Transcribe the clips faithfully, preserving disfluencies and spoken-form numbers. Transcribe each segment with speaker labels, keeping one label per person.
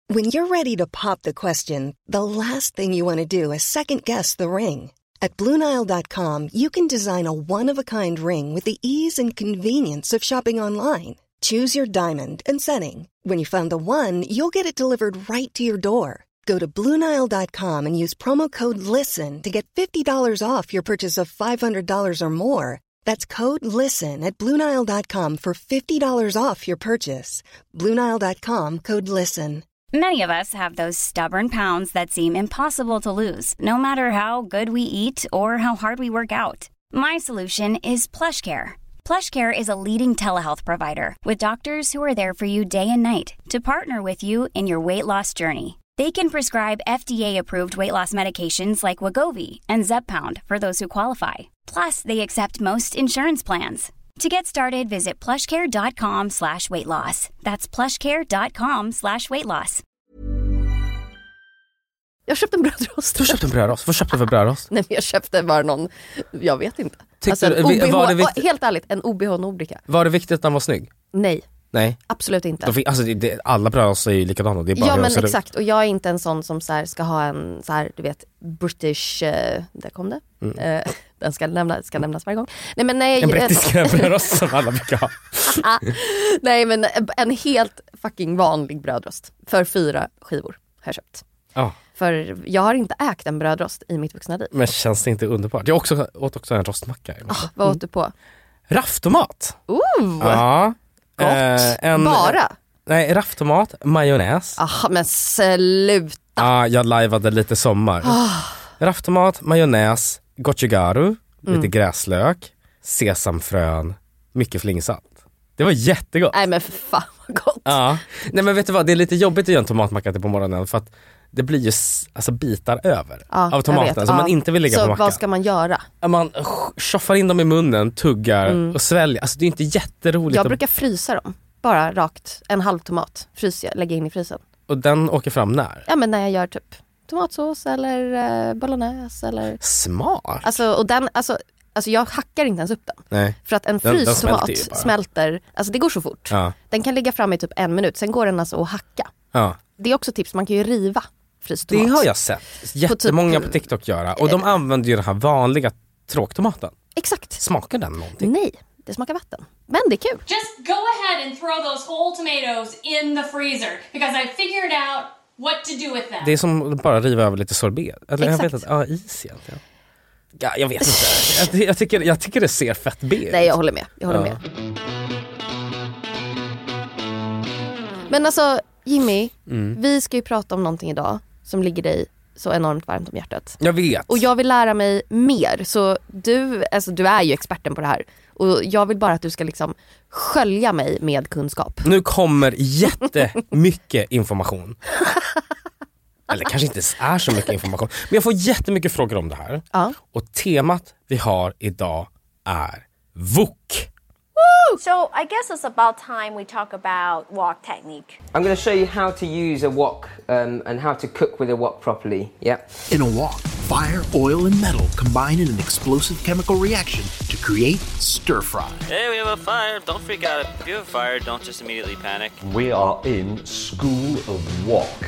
Speaker 1: When you're ready to pop the question, the last thing you want to do is second-guess the ring. At Blue Nile dot com, you can design a one-of-a-kind ring with the ease and convenience of shopping online. Choose your diamond and setting. When you find the one, you'll get it delivered right to your door. Go to Blue Nile dot com and use promo code LISTEN to get fifty dollars off your purchase of five hundred dollars or more. That's code LISTEN at Blue Nile dot com for fifty dollars off your purchase. Blue Nile dot com, code LISTEN.
Speaker 2: Many of us have those stubborn pounds that seem impossible to lose, no matter how good we eat or how hard we work out. My solution is PlushCare. PlushCare is a leading telehealth provider with doctors who are there for you day and night to partner with you in your weight loss journey. They can prescribe F D A-approved weight loss medications like Wegovy and Zepbound for those who qualify. Plus, they accept most insurance plans. To get started, visit plushcare.com slash weight loss. That's plushcare.com slash weight loss.
Speaker 3: Jag köpte en brödrost.
Speaker 4: Du köpte en brödrost? Vad köpte du för brödrost?
Speaker 3: Nej, men jag köpte bara någon, jag vet inte.
Speaker 4: Tyckte
Speaker 3: Alltså en
Speaker 4: du-
Speaker 3: O B H,
Speaker 4: var det vikt-
Speaker 3: helt ärligt, en O B H Nordica.
Speaker 4: Var det viktigt att den var snygg?
Speaker 3: Nej,
Speaker 4: Nej.
Speaker 3: absolut inte.
Speaker 4: Då fick, alltså, det, det, alla brödrostar är ju likadana. Det är bara
Speaker 3: Ja,
Speaker 4: hur de
Speaker 3: men
Speaker 4: ser ut.
Speaker 3: exakt. Och jag är inte en sån som så här, ska ha en så här, du vet, British, eh, där kom det.
Speaker 4: Mm.
Speaker 3: Eh, den ska, nämna, ska nämnas varje gång. Nej, men nej.
Speaker 4: En brittiska brödrost som alla brukar ha.
Speaker 3: Nej, men en helt fucking vanlig brödrost. För fyra skivor har jag köpt.
Speaker 4: Ja.
Speaker 3: För jag har inte ägt en brödrost i mitt vuxna liv.
Speaker 4: Men känns det inte underbart? Jag också, åt också en rostmacka.
Speaker 3: Oh, vad åt du på?
Speaker 4: Rafftomat.
Speaker 3: Ooh,
Speaker 4: Ja.
Speaker 3: gott.
Speaker 4: Eh, en,
Speaker 3: Bara?
Speaker 4: Nej, rafftomat, majonnäs.
Speaker 3: Aha, men sluta.
Speaker 4: Ja, jag lajvade lite sommar.
Speaker 3: Oh.
Speaker 4: Rafftomat, majonnäs, gochugaru, lite
Speaker 3: Mm.
Speaker 4: gräslök, sesamfrön, mycket flingsalt. Det var jättegott.
Speaker 3: Nej, men för fan vad gott.
Speaker 4: Ja. Nej, men vet du vad, det är lite jobbigt att göra en tomatmacka till på morgonen för att det blir ju s- alltså bitar över
Speaker 3: Ja,
Speaker 4: av
Speaker 3: jag
Speaker 4: tomaten
Speaker 3: vet.
Speaker 4: som
Speaker 3: Ja.
Speaker 4: man inte vill lägga
Speaker 3: Så
Speaker 4: på mackan.
Speaker 3: vad ska man göra?
Speaker 4: Man tjoffar in dem i munnen, tuggar
Speaker 3: Mm.
Speaker 4: och sväljer. Alltså det är inte jätteroligt.
Speaker 3: Jag
Speaker 4: att-
Speaker 3: brukar frysa dem. Bara rakt, en halv tomat. Fryser jag, lägger in i frysen.
Speaker 4: Och den åker fram när?
Speaker 3: Ja, men när jag gör typ tomatsås eller eh, bolognese eller...
Speaker 4: Smart.
Speaker 3: Alltså, och den, alltså, alltså jag hackar inte ens upp den.
Speaker 4: Nej.
Speaker 3: För att en
Speaker 4: Den- den
Speaker 3: fryst
Speaker 4: smälter
Speaker 3: tomat
Speaker 4: ju bara.
Speaker 3: smälter, alltså det går så fort.
Speaker 4: Ja.
Speaker 3: Den kan ligga fram i typ en minut, sen går den alltså att hacka.
Speaker 4: Ja.
Speaker 3: Det är också tips, man kan ju riva fryst
Speaker 4: Det
Speaker 3: tomat.
Speaker 4: har jag sett jättemånga
Speaker 3: typ-
Speaker 4: på TikTok göra. Och de använder ju den här vanliga tråktomaten.
Speaker 3: Exakt.
Speaker 4: Smakar den någonting?
Speaker 3: Nej, det smakar vatten. Men det är kul.
Speaker 5: Just go ahead and throw those whole tomatoes in the freezer because I figured out what to do with them.
Speaker 4: Det är som att bara riva över lite sorbet. Eller jag
Speaker 3: Exakt.
Speaker 4: vet att, ja, is egentligen. Ja, jag vet inte. Jag, jag, tycker, jag tycker det ser fett B ut.
Speaker 3: Nej, jag håller med. Jag håller
Speaker 4: Ja.
Speaker 3: med. Men alltså, Jimmy,
Speaker 4: Mm.
Speaker 3: vi ska ju prata om någonting idag som ligger dig så enormt varmt om hjärtat.
Speaker 4: Jag vet.
Speaker 3: Och jag vill lära mig mer, så du, alltså, du är ju experten på det här. Och jag vill bara att du ska liksom skölja mig med kunskap.
Speaker 4: Nu kommer jättemycket information. Eller kanske inte ens är så mycket information. Men jag får jättemycket frågor om det här.
Speaker 3: Ja.
Speaker 4: Och temat vi har idag är V O C.
Speaker 6: So I guess it's about time we talk about wok technique.
Speaker 7: I'm going to show you how to use a wok um, and how to cook with a wok properly. Yeah.
Speaker 8: In a wok, fire, oil, and metal combine in an explosive chemical reaction to create stir fry.
Speaker 9: Hey, we have a fire. Don't freak out. If you have a fire, don't just immediately panic.
Speaker 10: We are in School of Wok.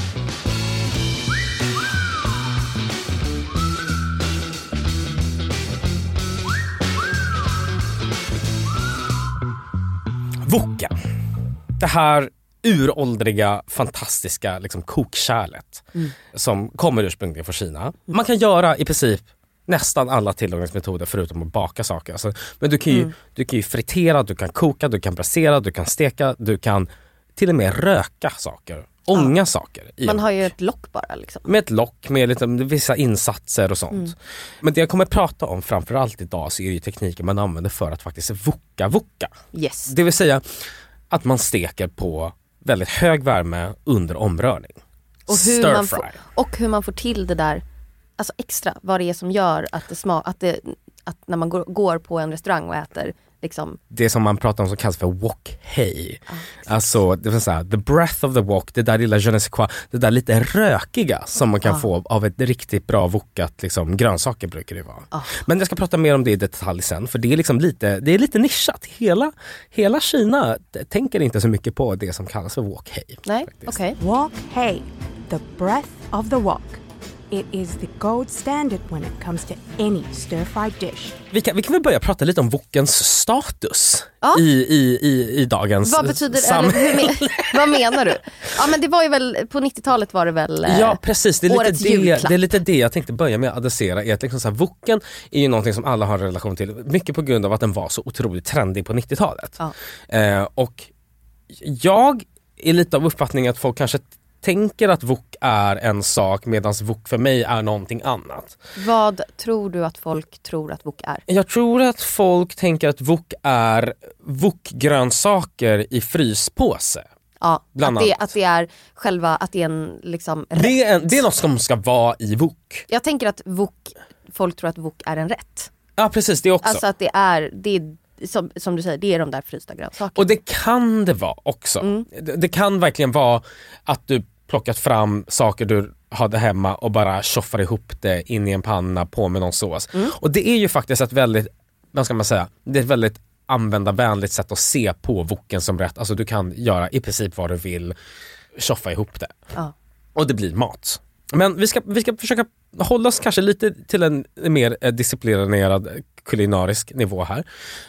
Speaker 4: Woken. Det här uråldriga, fantastiska liksom, kokkärlet
Speaker 3: Mm.
Speaker 4: som kommer ursprungligen från Kina. Man kan göra i princip nästan alla tillagningsmetoder förutom att baka saker. Alltså, men du kan, ju,
Speaker 3: Mm.
Speaker 4: du kan ju fritera, du kan koka, du kan brassera, du kan steka, du kan till och med röka saker, ånga saker. I
Speaker 3: Man
Speaker 4: en
Speaker 3: har ju
Speaker 4: wok.
Speaker 3: ett lock bara liksom.
Speaker 4: Med ett lock, med lite, vissa insatser och sånt.
Speaker 3: Mm.
Speaker 4: Men det jag kommer prata om framförallt idag så är det ju tekniken man använder för att faktiskt voka voka.
Speaker 3: Yes.
Speaker 4: Det vill säga att man steker på väldigt hög värme under omrörning.
Speaker 3: Och hur, man
Speaker 4: Stir
Speaker 3: får,
Speaker 4: fry.
Speaker 3: och hur man får till det där, alltså extra, vad det är som gör att det smak, att, det, att när man går, går på en restaurang och äter liksom.
Speaker 4: Det som man pratar om som kallas för wok hej. Ah, alltså det vill säga the breath of the wok, det där lilla je ne sais quoi, det där lite rökiga som man kan ah. få av ett riktigt bra wokat liksom, grönsaker brukar det vara. Ah. Men jag ska prata mer om det i detalj sen, för det är liksom lite, det är lite nischat. Hela, hela Kina tänker inte så mycket på det som kallas för wok hej.
Speaker 3: Nej, okej.
Speaker 11: Okay. Wok hei, the breath of the wok. It is the gold standard when it comes to any stir-fried dish.
Speaker 4: Vi kan, vi kan väl börja prata lite om wokens status
Speaker 3: ja.
Speaker 4: i, i, i, i dagens
Speaker 3: vad betyder,
Speaker 4: samhälle.
Speaker 3: Eller, hur men, vad menar du? Ja, men det var ju väl, på nittiotalet var det väl eh,
Speaker 4: ja, precis. Det är, lite det, det är lite det jag tänkte börja med att adressera. Är att liksom så här, woken är ju någonting som alla har en relation till. Mycket på grund av att den var så otroligt trendig på nittiotalet.
Speaker 3: Ja.
Speaker 4: Eh, och jag är lite av uppfattning att folk kanske tänker att wok är en sak medan wok för mig är någonting annat.
Speaker 3: Vad tror du att folk tror att wok är?
Speaker 4: Jag tror att folk tänker att wok är wokgrönsaker i fryspåse.
Speaker 3: Ja, att det, att det är själva, att det är en liksom rätt.
Speaker 4: Det är, en, det är något som ska vara i wok.
Speaker 3: Jag tänker att wok, folk tror att wok är en rätt.
Speaker 4: Ja, precis, det också.
Speaker 3: Alltså att det är, det är som, som du säger, det är de där frysta grönsakerna.
Speaker 4: Och det kan det vara också. Mm. Det, det kan verkligen vara att du plockat fram saker du hade hemma och bara tjoffar ihop det in i en panna på med någon sås. Mm. Och det är ju faktiskt ett väldigt, vad ska man säga, det är ett väldigt användarvänligt sätt att se på woken som rätt. Alltså du kan göra i princip vad du vill, tjoffa ihop det. Ja. Och det blir mat. Men vi ska, vi ska försöka hålla oss kanske lite till en mer disciplinerad kulinarisk nivå här.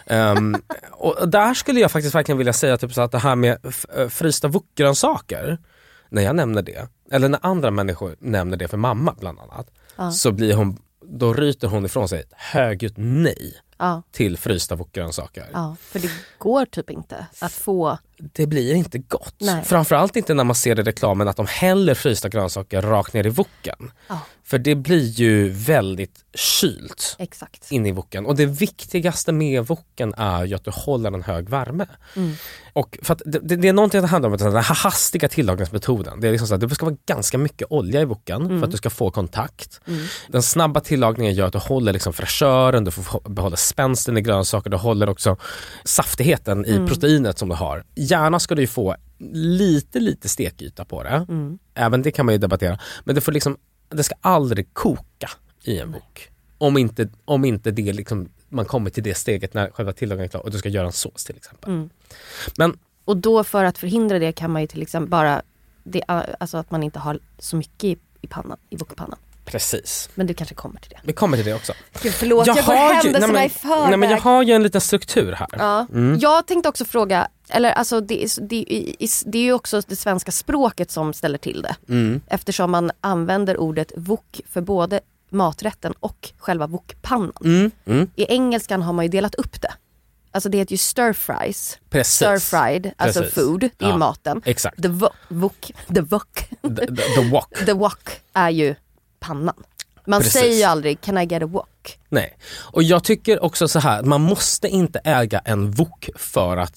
Speaker 4: Um, och där skulle jag faktiskt verkligen vilja säga typ så att det här med f- frysta wokgrönsaker, när jag nämner det, eller när andra människor nämner det för mamma bland annat, ja. så blir hon, då ryter hon ifrån sig ett högljutt nej ja. till frysta wokgrönsaker.
Speaker 3: Ja, för det går typ inte att få.
Speaker 4: Det blir inte gott.
Speaker 3: Nej.
Speaker 4: Framförallt inte när man ser i reklamen att de häller frysta grönsaker rakt ner i woken.
Speaker 3: Ja.
Speaker 4: För det blir ju väldigt kylt.
Speaker 3: Exakt.
Speaker 4: In i woken. Och det viktigaste med woken är ju att du håller en hög värme.
Speaker 3: Mm.
Speaker 4: Och för att det, det, det är någonting som handlar om den här hastiga tillagningsmetoden. Det är liksom så att det ska vara ganska mycket olja i woken mm. för att du ska få kontakt. Mm. Den snabba tillagningen gör att du håller liksom fräschören, du får behålla spänsten i grönsaker, du håller också saftigheten i mm. proteinet som du har. Gärna ska du ju få lite lite stekyta på det. Mm. Även det kan man ju debattera. Men det får liksom, det ska aldrig koka i en wok. Om inte, om inte det liksom, man kommer till det steget när själva tillagningen är klar och du ska göra en sås till exempel. Mm. Men,
Speaker 3: och då för att förhindra det kan man ju till exempel bara det, alltså att man inte har så mycket i, i pannan, i wokpannan.
Speaker 4: Precis.
Speaker 3: Men du kanske kommer till det.
Speaker 4: Vi kommer till det också.
Speaker 3: Gud, förlåt, jag, jag går händelserna i förväg.
Speaker 4: Nej, men jag har ju en liten struktur här.
Speaker 3: Ja. Mm. Jag tänkte också fråga, eller alltså det, det, det är ju också det svenska språket som ställer till det. Mm. Eftersom man använder ordet wok för både maträtten och själva wokpannan. Mm. Mm. I engelskan har man ju delat upp det. Alltså det heter ju stir fries.
Speaker 4: Precis.
Speaker 3: Stir fried, alltså Precis. food, det är ja. maten.
Speaker 4: Exakt.
Speaker 3: The wok, the wok.
Speaker 4: The, the, the wok.
Speaker 3: The wok är ju pannan. Man Precis. säger ju aldrig can I get a wok?
Speaker 4: Nej. Och jag tycker också så här, man måste inte äga en wok för att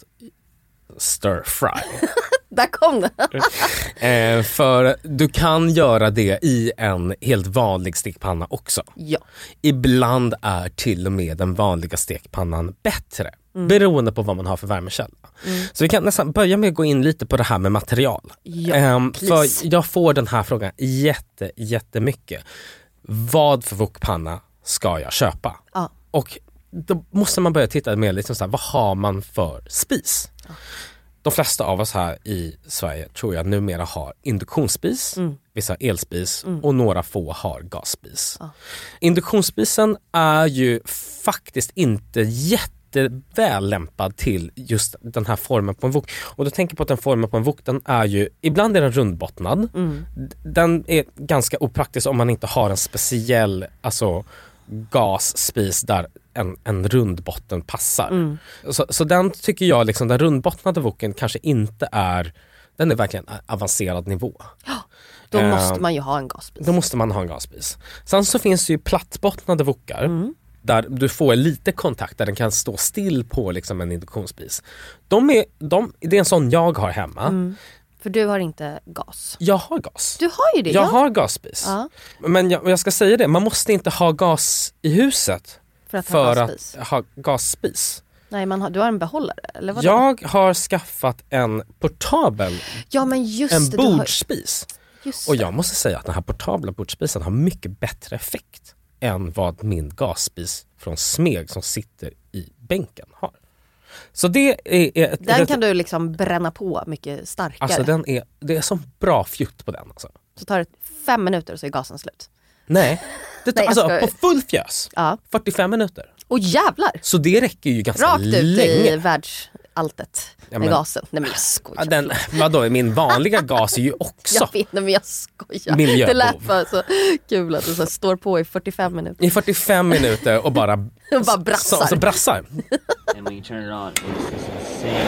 Speaker 4: stir fry.
Speaker 3: Där kom det.
Speaker 4: eh, för du kan göra det i en helt vanlig stekpanna också.
Speaker 3: Ja.
Speaker 4: Ibland är till och med den vanliga stekpannan bättre. Mm. Beroende på vad man har för värmekälla. Mm. Så vi kan nästan börja med att gå in lite på det här med material.
Speaker 3: Ja,
Speaker 4: eh, för jag får den här frågan jätte, jättemycket. Vad för wokpanna ska jag köpa?
Speaker 3: Ja.
Speaker 4: Och då måste man börja titta mer liksom så här, vad har man för spis? Ja. De flesta av oss här i Sverige tror jag numera har induktionsspis, mm. vissa har elspis mm. och några få har gasspis. Ja. Induktionsspisen är ju faktiskt inte jätteväl lämpad till just den här formen på en wok. Och du tänker på att den formen på en wok, den är ju, ibland är den rundbottnad. Mm. Den är ganska opraktisk om man inte har en speciell, alltså gasspis där en, en rundbotten passar. Mm. Så, så den tycker jag, liksom, den rundbottnade woken kanske inte är, den är verkligen avancerad nivå.
Speaker 3: Ja, då uh, måste man ju ha en gasspis.
Speaker 4: Då måste man ha en gasspis. Sen så finns det ju plattbottnade wokar mm. där du får lite kontakt, där den kan stå still på liksom en induktionsspis. De är, de, det är en sån jag har hemma. Mm.
Speaker 3: För du har inte gas.
Speaker 4: Jag har gas.
Speaker 3: Du har ju det.
Speaker 4: Jag
Speaker 3: ja.
Speaker 4: har gasspis. Ja. Men jag, jag ska säga det, man måste inte ha gas i huset
Speaker 3: för att,
Speaker 4: för
Speaker 3: ha,
Speaker 4: att ha gasspis.
Speaker 3: Nej, man har, du har en behållare, eller vad?
Speaker 4: Jag har skaffat en portabel,
Speaker 3: ja, men just
Speaker 4: en
Speaker 3: det,
Speaker 4: bordspis.
Speaker 3: Har... Just
Speaker 4: och jag måste säga att den här portabla bordspisen har mycket bättre effekt än vad min gasspis från Smeg som sitter i bänken har. Så det är, är ett,
Speaker 3: den
Speaker 4: ett,
Speaker 3: kan du liksom bränna på mycket starkare.
Speaker 4: Alltså den är, det är som bra fjutt på den. Alltså.
Speaker 3: Så tar det fem minuter och så är gasen slut.
Speaker 4: Nej, det tar, Nej alltså, på full fjös.
Speaker 3: Ja.
Speaker 4: fyrtiofem minuter.
Speaker 3: Och jävlar!
Speaker 4: Så det räcker ju ganska
Speaker 3: rakt
Speaker 4: länge.
Speaker 3: Rakt ut i världsaltet med ja, men, gasen. Nej men jag skojar.
Speaker 4: Ja, den, vadå, min vanliga gas är ju också
Speaker 3: jag vet, men jag skojar.
Speaker 4: Miljöbov.
Speaker 3: Det lät bara så kul att du så står på i fyrtiofem minuter.
Speaker 4: I fyrtiofem minuter och bara,
Speaker 3: och bara brassar.
Speaker 4: Så, så brassar.
Speaker 9: And when you turn it on, it's just insane.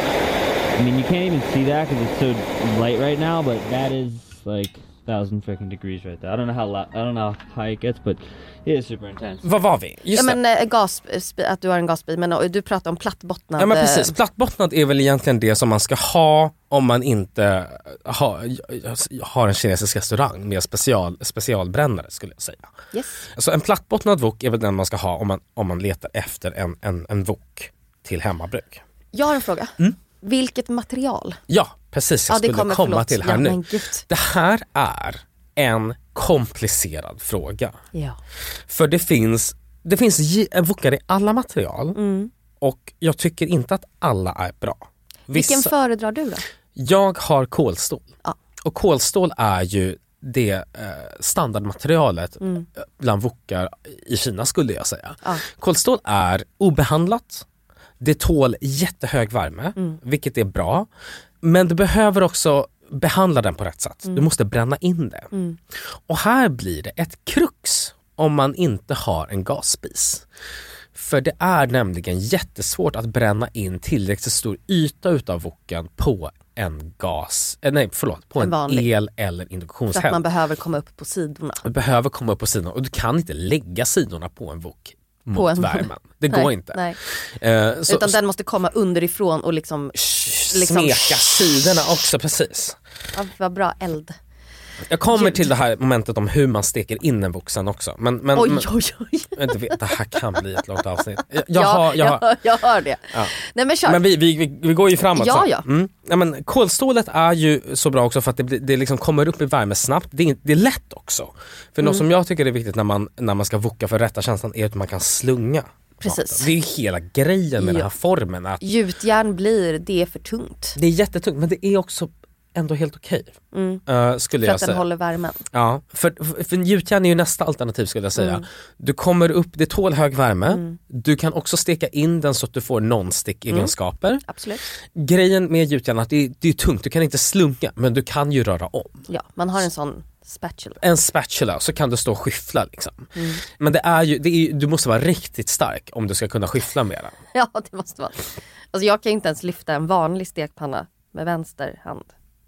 Speaker 9: I mean, you can't even see that because it's so light right now, but that is like thousand freaking degrees right there. I don't know how I don't know how high it gets, but it is super intense.
Speaker 4: Vad var vi?
Speaker 3: Just ja, men äh, gas, att du har en gasbil, men och, du pratar om plattbottnad.
Speaker 4: Ja, men precis. Plattbottnad är väl egentligen det som man ska ha om man inte ha, har en kinesisk restaurang med special, specialbrännare, skulle jag säga.
Speaker 3: Yes.
Speaker 4: Alltså en plattbottnad wok är väl den man ska ha om man, om man letar efter en, en, en wok till hemmabruk.
Speaker 3: Jag har en fråga.
Speaker 4: Mm?
Speaker 3: Vilket material?
Speaker 4: Ja, precis. Jag
Speaker 3: ja, det
Speaker 4: skulle
Speaker 3: kommer,
Speaker 4: komma
Speaker 3: förlåt.
Speaker 4: till här
Speaker 3: ja,
Speaker 4: nu. Det här är en komplicerad fråga.
Speaker 3: Ja.
Speaker 4: För det finns, det finns wokar i alla material
Speaker 3: mm.
Speaker 4: och jag tycker inte att alla är bra.
Speaker 3: Vissa, Vilken föredrar du då?
Speaker 4: Jag har kolstål.
Speaker 3: Ja.
Speaker 4: Och kolstål är ju det eh, standardmaterialet mm. bland wokar i Kina, skulle jag säga.
Speaker 3: Ja.
Speaker 4: Kolstål är obehandlat. Det tål jättehög värme, mm. vilket är bra. Men du behöver också behandla den på rätt sätt. Mm. Du måste bränna in det.
Speaker 3: Mm.
Speaker 4: Och här blir det ett krux om man inte har en gasspis. För det är nämligen jättesvårt att bränna in tillräckligt stor yta utav woken på en gas, eh, nej förlåt, på en, en el eller induktionshäll.
Speaker 3: För att man behöver komma upp på sidorna.
Speaker 4: Du behöver komma upp på sidorna och du kan inte lägga sidorna på en wok mot en... värmen. Det går
Speaker 3: nej,
Speaker 4: inte.
Speaker 3: Nej.
Speaker 4: Uh, så,
Speaker 3: Utan den måste komma underifrån och liksom...
Speaker 4: liksom smeka sidorna också, precis.
Speaker 3: Ja, vad bra eld.
Speaker 4: Jag kommer
Speaker 3: Ljud.
Speaker 4: till det här momentet om hur man steker in en wok sen också. Men, men,
Speaker 3: oj,
Speaker 4: men,
Speaker 3: oj, oj.
Speaker 4: Du vet, det här kan bli ett långt avsnitt. Jag,
Speaker 3: jag,
Speaker 4: ja,
Speaker 3: har, jag,
Speaker 4: jag,
Speaker 3: hör, jag hör det.
Speaker 4: Ja.
Speaker 3: Nej, men kör.
Speaker 4: Men vi, vi, vi, vi går ju framåt.
Speaker 3: Ja,
Speaker 4: så.
Speaker 3: ja.
Speaker 4: Mm. Ja, men kolstålet är ju så bra också för att det, det liksom kommer upp i värme snabbt. Det är, det är lätt också. För mm. något som jag tycker är viktigt när man, när man ska woka för rätta känslan är att man kan slunga.
Speaker 3: Precis.
Speaker 4: Det är hela grejen med ja. den här formen. Att
Speaker 3: gjutjärn blir, det är för tungt.
Speaker 4: Det är jättetungt, men det är också ändå helt okej.
Speaker 3: Mm.
Speaker 4: Uh, skulle
Speaker 3: för
Speaker 4: jag
Speaker 3: att
Speaker 4: säga.
Speaker 3: den håller värmen.
Speaker 4: Ja, för, för, för gjutjärn är ju nästa alternativ, skulle jag säga.
Speaker 3: Mm.
Speaker 4: Du kommer upp, det tål hög värme.
Speaker 3: Mm.
Speaker 4: Du kan också steka in den så att du får non-stick-egenskaper.
Speaker 3: Mm. Absolut.
Speaker 4: Grejen med gjutjärn är att det, det är tungt, du kan inte slunga, men du kan ju röra om.
Speaker 3: Ja, man har en sån spatula.
Speaker 4: En spatula, så kan du stå och skyffla liksom.
Speaker 3: Mm.
Speaker 4: Men det är ju, det är, du måste vara riktigt stark om du ska kunna skyffla med den.
Speaker 3: Ja, det måste vara. Alltså jag kan inte ens lyfta en vanlig stekpanna med vänster hand.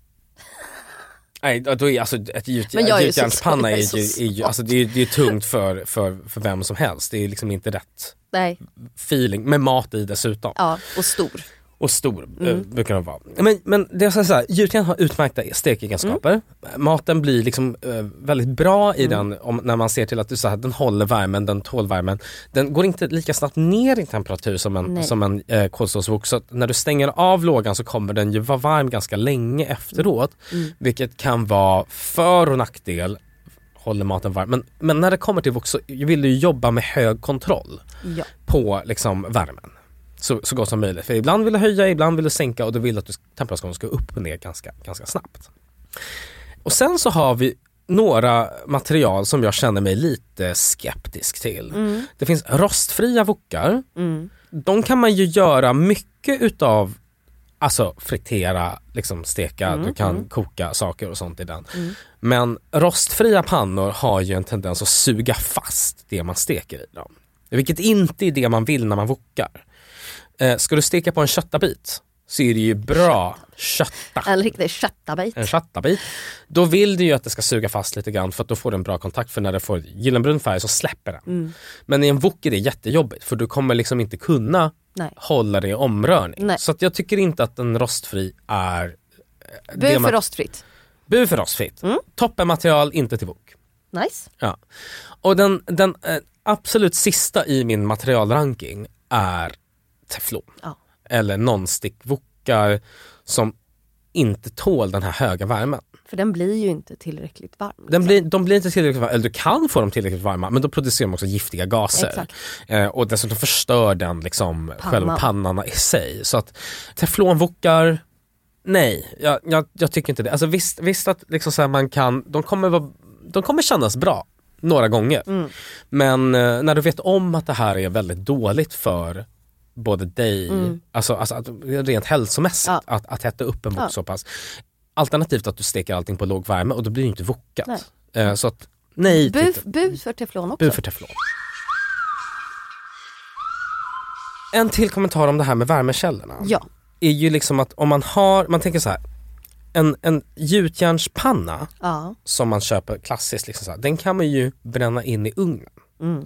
Speaker 4: Nej, då är alltså ett gjutjärnspanna är ju, är ju alltså det är, det är tungt för, för, för vem som helst. Det är liksom inte rätt
Speaker 3: Nej.
Speaker 4: feeling med mat i dessutom.
Speaker 3: Ja, och stor.
Speaker 4: Och stor mm. äh, brukar de vara. Men, men det är så här, gjutjärn har utmärkta stekegenskaper. Mm. Maten blir liksom äh, väldigt bra i mm. den om, när man ser till att du, så här, den håller värmen, den tål värmen. Den går inte lika snabbt ner i temperatur som en, som en äh, kolstålswok. Så när du stänger av lågan så kommer den ju vara varm ganska länge efteråt. Mm. Vilket kan vara för- och nackdel. Håller maten varm. Men, men när det kommer till wok så vill du jobba med hög kontroll
Speaker 3: ja.
Speaker 4: på liksom, värmen. Så, så gott som möjligt. För ibland vill du höja, ibland vill du sänka och du vill att du, temperaturen ska upp och ner ganska, ganska snabbt. Och sen så har vi några material som jag känner mig lite skeptisk till. Mm. Det finns rostfria wokar.
Speaker 3: Mm.
Speaker 4: De kan man ju göra mycket utav, alltså fritera, liksom steka, mm. du kan mm. koka saker och sånt i den. Mm. Men rostfria pannor har ju en tendens att suga fast det man steker i dem. Vilket inte är det man vill när man wokar. Eh, ska du steka på en köttabit så är det ju bra kötta.
Speaker 3: En riktig köttabit.
Speaker 4: En köttabit. Då vill du ju att det ska suga fast lite grann för att då får du en bra kontakt, för när det får gyllenbrun färg så släpper den. Mm. Men i en wok är det jättejobbigt för du kommer liksom inte kunna Nej. hålla det i omrörning.
Speaker 3: Nej.
Speaker 4: Så att jag tycker inte att en rostfri är...
Speaker 3: Bu för man... rostfritt.
Speaker 4: Bu för rostfritt. Mm. Toppenmaterial, inte till wok.
Speaker 3: Nice.
Speaker 4: Ja. Och den, den eh, absolut sista i min materialranking är teflon.
Speaker 3: Ja.
Speaker 4: Eller non-stick-wokar som inte tål den här höga värmen.
Speaker 3: För den blir ju inte tillräckligt varm. Liksom.
Speaker 4: Den blir, de blir inte tillräckligt varma, eller du kan få dem tillräckligt varma, men då producerar de också giftiga gaser. Eh, och dessutom förstör den liksom
Speaker 3: Pannan.
Speaker 4: själva pannan i sig. Så att teflonwokar, nej, jag, jag, jag tycker inte det. Alltså visst, visst att liksom så här man kan, de kommer, vara, de kommer kännas bra några gånger.
Speaker 3: Mm.
Speaker 4: Men eh, när du vet om att det här är väldigt dåligt för både dig,
Speaker 3: Mm.
Speaker 4: alltså, alltså att, rent hälsomässigt,
Speaker 3: Ja.
Speaker 4: att, att äta upp en wok
Speaker 3: Ja.
Speaker 4: så pass. Alternativt att du steker allting på låg värme och då blir det inte wokat.
Speaker 3: Nej.
Speaker 4: Eh, så att nej,
Speaker 3: Bu,
Speaker 4: till,
Speaker 3: bu för teflon också.
Speaker 4: bu för teflon. En till kommentar om det här med värmekällorna.
Speaker 3: Ja.
Speaker 4: Är ju liksom att om man har, man tänker så här, en, en gjutjärnspanna
Speaker 3: Ja.
Speaker 4: som man köper klassiskt, liksom så här, den kan man ju bränna in i ugnen.
Speaker 3: Mm.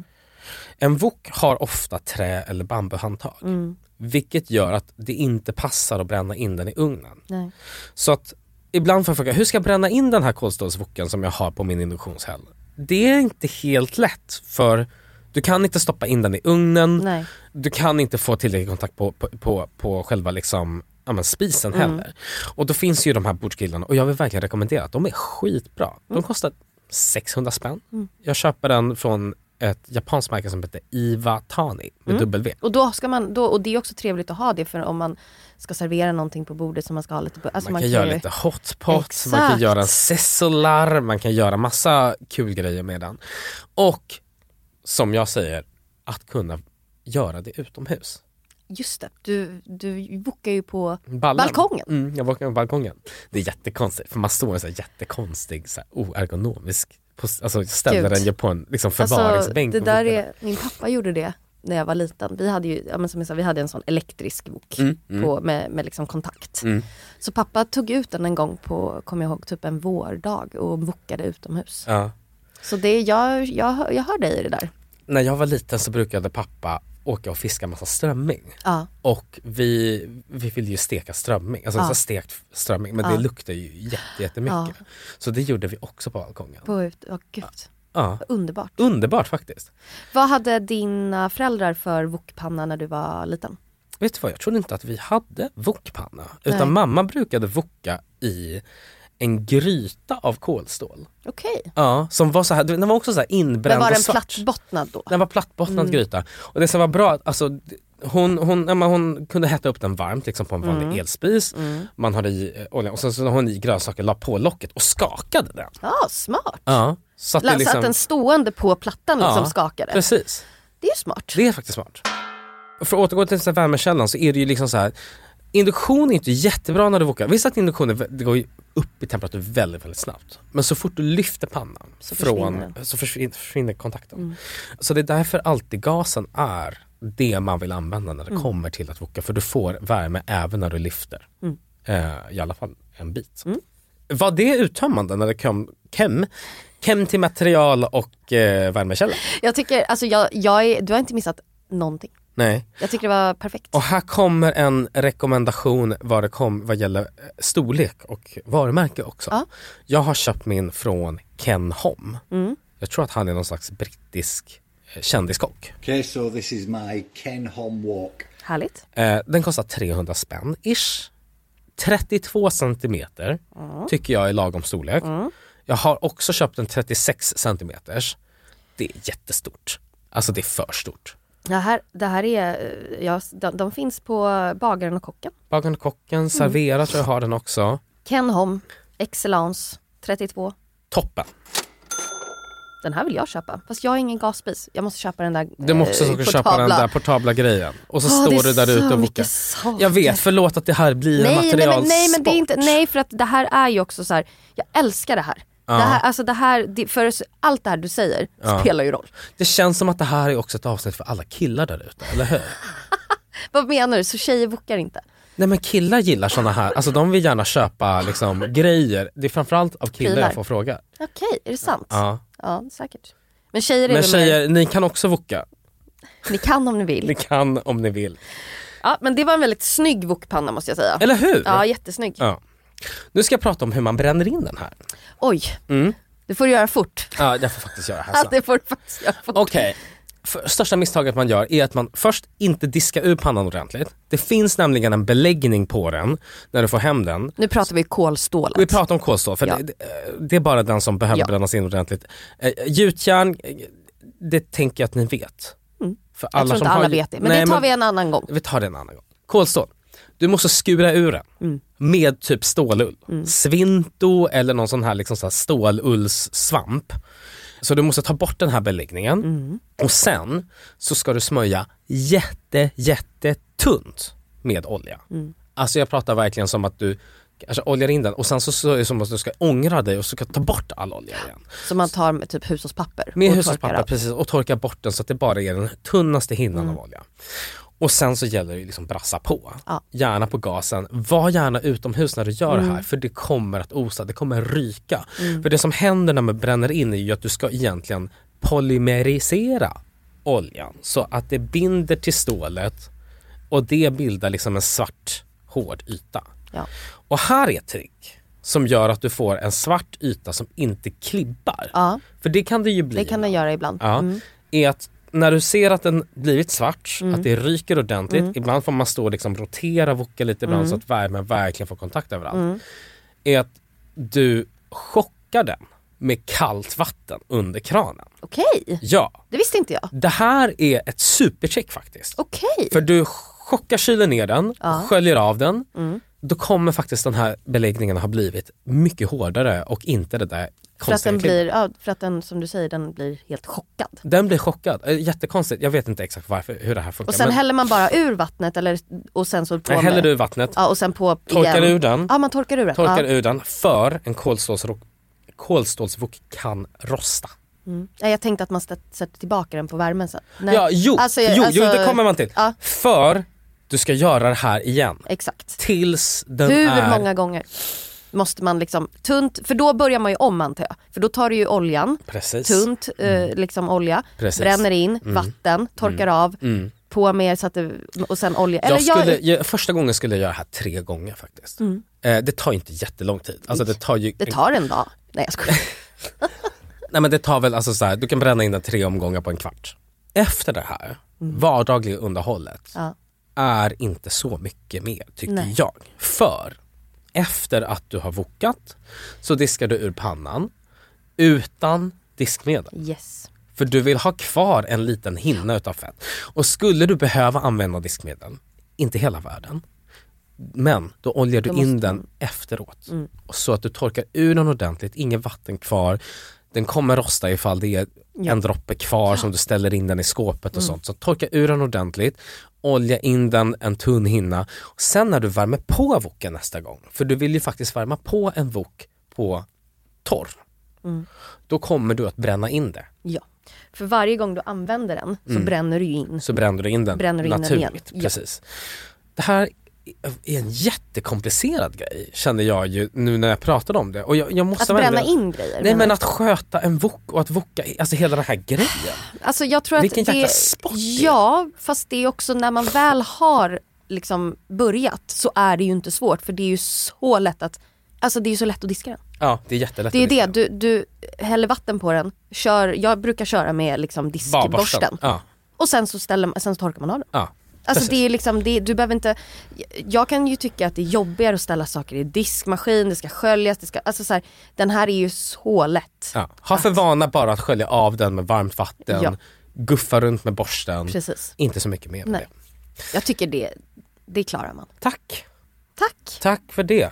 Speaker 4: En wok har ofta trä eller bambuhandtag.
Speaker 3: Mm.
Speaker 4: Vilket gör att det inte passar att bränna in den i ugnen.
Speaker 3: Nej.
Speaker 4: Så att ibland får jag fråga, hur ska jag bränna in den här kolstålswoken som jag har på min induktionshäll? Det är inte helt lätt, för du kan inte stoppa in den i ugnen.
Speaker 3: Nej.
Speaker 4: Du kan inte få tillräcklig kontakt på, på, på, på själva liksom, ja, men spisen
Speaker 3: Mm.
Speaker 4: heller. Och då finns ju de här bordsgrillarna, och jag vill verkligen rekommendera att de är skitbra. De kostar sexhundra spänn.
Speaker 3: Mm.
Speaker 4: Jag köper den från ett japanskt märke som heter Iwatani med
Speaker 3: Mm.
Speaker 4: W.
Speaker 3: Och då ska man, då, och det är också trevligt att ha det, för om man ska servera någonting på bordet som man ska ha lite... Alltså
Speaker 4: man,
Speaker 3: man
Speaker 4: kan
Speaker 3: kan
Speaker 4: göra
Speaker 3: ju-
Speaker 4: lite hotpot,
Speaker 3: Exakt.
Speaker 4: man kan göra en sessolar, man kan göra massa kul grejer med den. Och som jag säger, att kunna göra det utomhus.
Speaker 3: Just det, du, du wokar ju på
Speaker 4: Ballen.
Speaker 3: balkongen.
Speaker 4: Mm, jag wokar på balkongen. Det är jättekonstigt, för man står i en så här jättekonstig, så här oergonomisk, pos- alltså ställer
Speaker 3: Gud.
Speaker 4: den ju på en liksom
Speaker 3: Alltså,
Speaker 4: förvaringsbänk.
Speaker 3: det
Speaker 4: och
Speaker 3: där
Speaker 4: wokar.
Speaker 3: är, min pappa gjorde det när jag var liten. Vi hade ju, ja, men som jag sa, vi hade en sån elektrisk wok
Speaker 4: Mm, mm.
Speaker 3: på, med, med liksom kontakt.
Speaker 4: Mm.
Speaker 3: Så pappa tog ut den en gång på, kommer jag ihåg, typ en vårdag och wokade utomhus.
Speaker 4: Ja.
Speaker 3: Så det, jag, jag, hör- jag hör dig i det där.
Speaker 4: När jag var liten så brukade pappa åka och fiska massa strömming.
Speaker 3: Ja.
Speaker 4: Och vi, vi ville ju steka strömming, alltså
Speaker 3: Ja.
Speaker 4: så stekt strömming, men
Speaker 3: Ja.
Speaker 4: det luktar ju jätte, jättemycket.
Speaker 3: Ja.
Speaker 4: Så det gjorde vi också på balkongen.
Speaker 3: På ut, oh, gud.
Speaker 4: Ja.
Speaker 3: Underbart.
Speaker 4: Underbart faktiskt.
Speaker 3: Vad hade dina föräldrar för wokpanna när du var liten?
Speaker 4: Vet du vad, jag trodde inte att vi hade wokpanna. Utan
Speaker 3: Nej.
Speaker 4: mamma brukade woka i en gryta av kolstål.
Speaker 3: Okej.
Speaker 4: Ja, som var så här, den var också så här inbränd
Speaker 3: Men var
Speaker 4: och
Speaker 3: den
Speaker 4: svart.
Speaker 3: plattbottnad då?
Speaker 4: Den var plattbottnad
Speaker 3: Mm.
Speaker 4: gryta. Och det som var bra, alltså hon, hon, ja, men hon kunde hetta upp den varmt liksom på en vanlig
Speaker 3: Mm.
Speaker 4: elspis.
Speaker 3: Mm.
Speaker 4: Man hade i eh, olja och sen så hon i grönsaker, la på locket och skakade den.
Speaker 3: Ja, smart.
Speaker 4: Ja, så att
Speaker 3: La-
Speaker 4: det liksom,
Speaker 3: Så att den stående på plattan liksom
Speaker 4: Ja,
Speaker 3: skakade.
Speaker 4: precis.
Speaker 3: Det är ju smart.
Speaker 4: Det är faktiskt smart. Och för att återgå till den här värmekällan så är det ju liksom så här. Induktion är inte jättebra när du wokar. Visst att induktion är, det går ju upp i temperatur väldigt, väldigt snabbt. Men så fort du lyfter pannan
Speaker 3: Så
Speaker 4: från,
Speaker 3: försvinner den.
Speaker 4: så försvinner, försvinner kontakten.
Speaker 3: Mm.
Speaker 4: Så det är därför alltid gasen är det man vill använda när det
Speaker 3: Mm.
Speaker 4: kommer till att woka. För du får värme även när du lyfter.
Speaker 3: Mm.
Speaker 4: Eh, I alla fall en bit.
Speaker 3: Mm.
Speaker 4: Var det uttömmande när det kom kem, kem till material och eh, värmekälla?
Speaker 3: Jag tycker, alltså jag, jag är, du har inte missat någonting.
Speaker 4: Nej.
Speaker 3: Jag tycker det var perfekt.
Speaker 4: Och här kommer en rekommendation vad det kom vad gäller eh, storlek och varumärke också.
Speaker 3: Ja.
Speaker 4: Jag har köpt min från Ken Hom.
Speaker 3: Mm.
Speaker 4: Jag tror att han är någon slags brittisk eh, kändiskock.
Speaker 12: Okay, so this is my Ken Hom wok.
Speaker 3: Härligt.
Speaker 4: Eh, den kostar trehundra spänn ish. trettiotvå centimeter
Speaker 3: Mm.
Speaker 4: tycker jag är lagom storlek.
Speaker 3: Mm.
Speaker 4: Jag har också köpt en trettiosex centimeters. Det är jättestort. Alltså det är för stort.
Speaker 3: Det här, det här är, ja, de, de finns på Bagaren och Kocken.
Speaker 4: Bagaren och Kocken, Servera tror jag har den också.
Speaker 3: Ken Hom, Excellence, trettiotvå.
Speaker 4: Toppen.
Speaker 3: Den här vill jag köpa. Fast jag har ingen gasspis. Jag måste köpa den där
Speaker 4: Du måste
Speaker 3: eh,
Speaker 4: också köpa den där portabla grejen. Och så
Speaker 3: Åh, det
Speaker 4: står
Speaker 3: är
Speaker 4: du där
Speaker 3: så
Speaker 4: ute och
Speaker 3: mycket
Speaker 4: wokar.
Speaker 3: saker.
Speaker 4: Jag vet, förlåt att det här blir en
Speaker 3: Nej, nej,
Speaker 4: materialsport.
Speaker 3: men, nej, men det är inte, nej, för att det här är ju också så här. Jag älskar det här.
Speaker 4: Ja.
Speaker 3: Det här, alltså det här, det, för allt det här du säger
Speaker 4: Ja.
Speaker 3: spelar ju roll.
Speaker 4: Det känns som att det här är också ett avsnitt för alla killar där ute, eller hur?
Speaker 3: Vad menar du? Så tjejer wokar inte?
Speaker 4: Nej men killar gillar såna här, alltså de vill gärna köpa liksom grejer. Det är framförallt av killar
Speaker 3: Prylar.
Speaker 4: jag får fråga.
Speaker 3: Okej, är det sant?
Speaker 4: Ja.
Speaker 3: Ja, säkert. Men tjejer är
Speaker 4: Men
Speaker 3: väl
Speaker 4: tjejer, ni kan också woka.
Speaker 3: mer, ni kan om ni vill.
Speaker 4: Ni kan om ni vill.
Speaker 3: Ja, men det var en väldigt snygg wokpanna måste jag säga.
Speaker 4: Eller hur?
Speaker 3: Ja, jättesnygg.
Speaker 4: Ja. Nu ska jag prata om hur man bränner in den här.
Speaker 3: Oj,
Speaker 4: Mm.
Speaker 3: det får du göra fort.
Speaker 4: Ja, jag får faktiskt göra det här
Speaker 3: Ja,
Speaker 4: sen.
Speaker 3: det får du faktiskt göra fort.
Speaker 4: Okej, för, största misstaget man gör är att man först inte diskar ur pannan ordentligt. Det finns nämligen en beläggning på den när du får hem den.
Speaker 3: Nu pratar vi kolstålet.
Speaker 4: Vi pratar om kolstål, för ja. det, det är bara den som behöver ja. brännas in ordentligt. Eh, gjutjärn, det tänker jag att ni vet.
Speaker 3: Mm.
Speaker 4: För alla
Speaker 3: jag tror
Speaker 4: som
Speaker 3: inte alla
Speaker 4: har,
Speaker 3: vet det, men
Speaker 4: nej,
Speaker 3: det tar
Speaker 4: men,
Speaker 3: vi en annan gång.
Speaker 4: Vi tar det en annan gång. Kolstål. Du måste skura ur den mm. med typ stålull. Mm. Svinto eller någon sån här, liksom så här stålullssvamp. Så du måste ta bort den här beläggningen. Mm. Och sen så ska du smörja jätte, jätte tunt med olja. Mm. Alltså jag pratar verkligen som att du kanske oljar in den och sen så, så är det som att du ska ångra dig och så ska ta bort all olja igen.
Speaker 3: Så man tar med typ hushållspapper?
Speaker 4: Med hushållspapper, precis. Och torkar bort den så att det bara är den tunnaste hinnan mm. av olja. Och sen så gäller det liksom brassa på. Ja. Gärna på gasen. Var gärna utomhus när du gör mm. det här. För det kommer att osa, det kommer ryka. Mm. För det som händer när man bränner in är ju att du ska egentligen polymerisera oljan. Så att det binder till stålet och det bildar liksom en svart hård yta. Ja. Och här är ett trick som gör att du får en svart yta som inte klibbar. Ja. För det kan det ju bli.
Speaker 3: Det kan det göra ibland.
Speaker 4: Ja, mm. är att när du ser att den blivit svart, mm. att det ryker ordentligt, mm. ibland får man stå och liksom rotera voka lite ibland mm. så att värmen verkligen får kontakt överallt. Mm. Är att du chockar den med kallt vatten under kranen.
Speaker 3: Okej.
Speaker 4: Ja.
Speaker 3: Det visste inte jag.
Speaker 4: Det här är ett supercheck faktiskt.
Speaker 3: Okej.
Speaker 4: För du chockar, kyler ner den, ja. sköljer av den.
Speaker 3: Mm.
Speaker 4: Då kommer faktiskt den här beläggningen ha blivit mycket hårdare och inte det där
Speaker 3: för att den blir, ja, för att den, som du säger, den blir helt chockad.
Speaker 4: Den blir chockad, jättekonstigt. Jag vet inte exakt varför, hur det här funkar.
Speaker 3: Och sen
Speaker 4: men...
Speaker 3: häller man bara ur vattnet eller, och sen så på
Speaker 4: Nej, häller du ur vattnet.
Speaker 3: Ja, och sen på
Speaker 4: torkar
Speaker 3: igen.
Speaker 4: ur den.
Speaker 3: Ja, man torkar ur den.
Speaker 4: Torkar
Speaker 3: ja.
Speaker 4: ur den för en kolstålsvok kolstålsvok kan rosta.
Speaker 3: Mm. Ja, jag tänkte att man sätter tillbaka den på värmen sen. Nej.
Speaker 4: Ja, jo,
Speaker 3: alltså,
Speaker 4: jo,
Speaker 3: alltså,
Speaker 4: jo, det kommer man till.
Speaker 3: Ja.
Speaker 4: För du ska göra det här igen.
Speaker 3: Exakt.
Speaker 4: Tills den
Speaker 3: Hur
Speaker 4: är...
Speaker 3: många gånger måste man liksom tunt, för då börjar man ju om antar jag. För då tar du ju oljan,
Speaker 4: Precis.
Speaker 3: tunt mm. eh, liksom olja, Precis. bränner in mm. vatten, torkar mm. av, mm. på med så att det, och sen olja.
Speaker 4: Jag
Speaker 3: Eller
Speaker 4: skulle,
Speaker 3: jag...
Speaker 4: jag, första gången skulle jag göra det här tre gånger faktiskt. Mm. Eh, det tar inte jättelång tid. Alltså det tar ju...
Speaker 3: Det tar en dag. Nej jag skojar.
Speaker 4: Nej men det tar väl alltså så här, du kan bränna in den tre omgångar på en kvart. Efter det här, mm. vardagliga underhållet
Speaker 3: ja.
Speaker 4: är inte så mycket mer tycker
Speaker 3: Nej.
Speaker 4: jag. För efter att du har vokat så diskar du ur pannan utan diskmedel.
Speaker 3: Yes.
Speaker 4: För du vill ha kvar en liten hinna utav fett. Och skulle du behöva använda diskmedel, inte hela världen, men då oljar du då in måste... den efteråt. Mm. Så att du torkar ur den ordentligt, ingen vatten kvar. Den kommer rosta ifall det är ja. en droppe kvar ja. som du ställer in den i skåpet och mm. sånt. Så torka ur den ordentligt, olja in den en tunn hinna. Och sen när du värmer på voken nästa gång, för du vill ju faktiskt värma på en vok på torr,
Speaker 3: mm.
Speaker 4: då kommer du att bränna in det.
Speaker 3: Ja, för varje gång du använder den så mm. bränner du in.
Speaker 4: Så bränner du in den
Speaker 3: bränner du in
Speaker 4: naturligt.
Speaker 3: Den
Speaker 4: precis. Ja. Det här är en jättekomplicerad grej känner jag ju nu när jag pratade om det. Och jag, jag måste
Speaker 3: att bränna välja... in grejer?
Speaker 4: Nej men att sköta en vok och att voka, alltså hela den här grejen.
Speaker 3: Alltså jag tror
Speaker 4: Vilken
Speaker 3: att det...
Speaker 4: jäkla sport det är.
Speaker 3: Ja, fast det är också när man väl har liksom börjat så är det ju inte svårt för det är ju så lätt att, alltså det är ju så lätt att diska den.
Speaker 4: Ja, det är jättelätt.
Speaker 3: Det är det, du, du häller vatten på den, kör, jag brukar köra med liksom diskborsten.
Speaker 4: Ja.
Speaker 3: Och sen så, ställer, sen så torkar man av den.
Speaker 4: Ja.
Speaker 3: Alltså
Speaker 4: Precis.
Speaker 3: det är liksom, det, du behöver inte, jag kan ju tycka att det är jobbigare att ställa saker i diskmaskin, det ska sköljas, det ska, alltså så här, den här är ju så lätt.
Speaker 4: Ja. Ha för
Speaker 3: att,
Speaker 4: vana bara att skölja av den med varmt vatten,
Speaker 3: ja.
Speaker 4: guffa runt med borsten.
Speaker 3: Precis.
Speaker 4: Inte så mycket mer med
Speaker 3: Nej. det. Jag tycker det, det klarar man.
Speaker 4: Tack.
Speaker 3: Tack.
Speaker 4: Tack för det.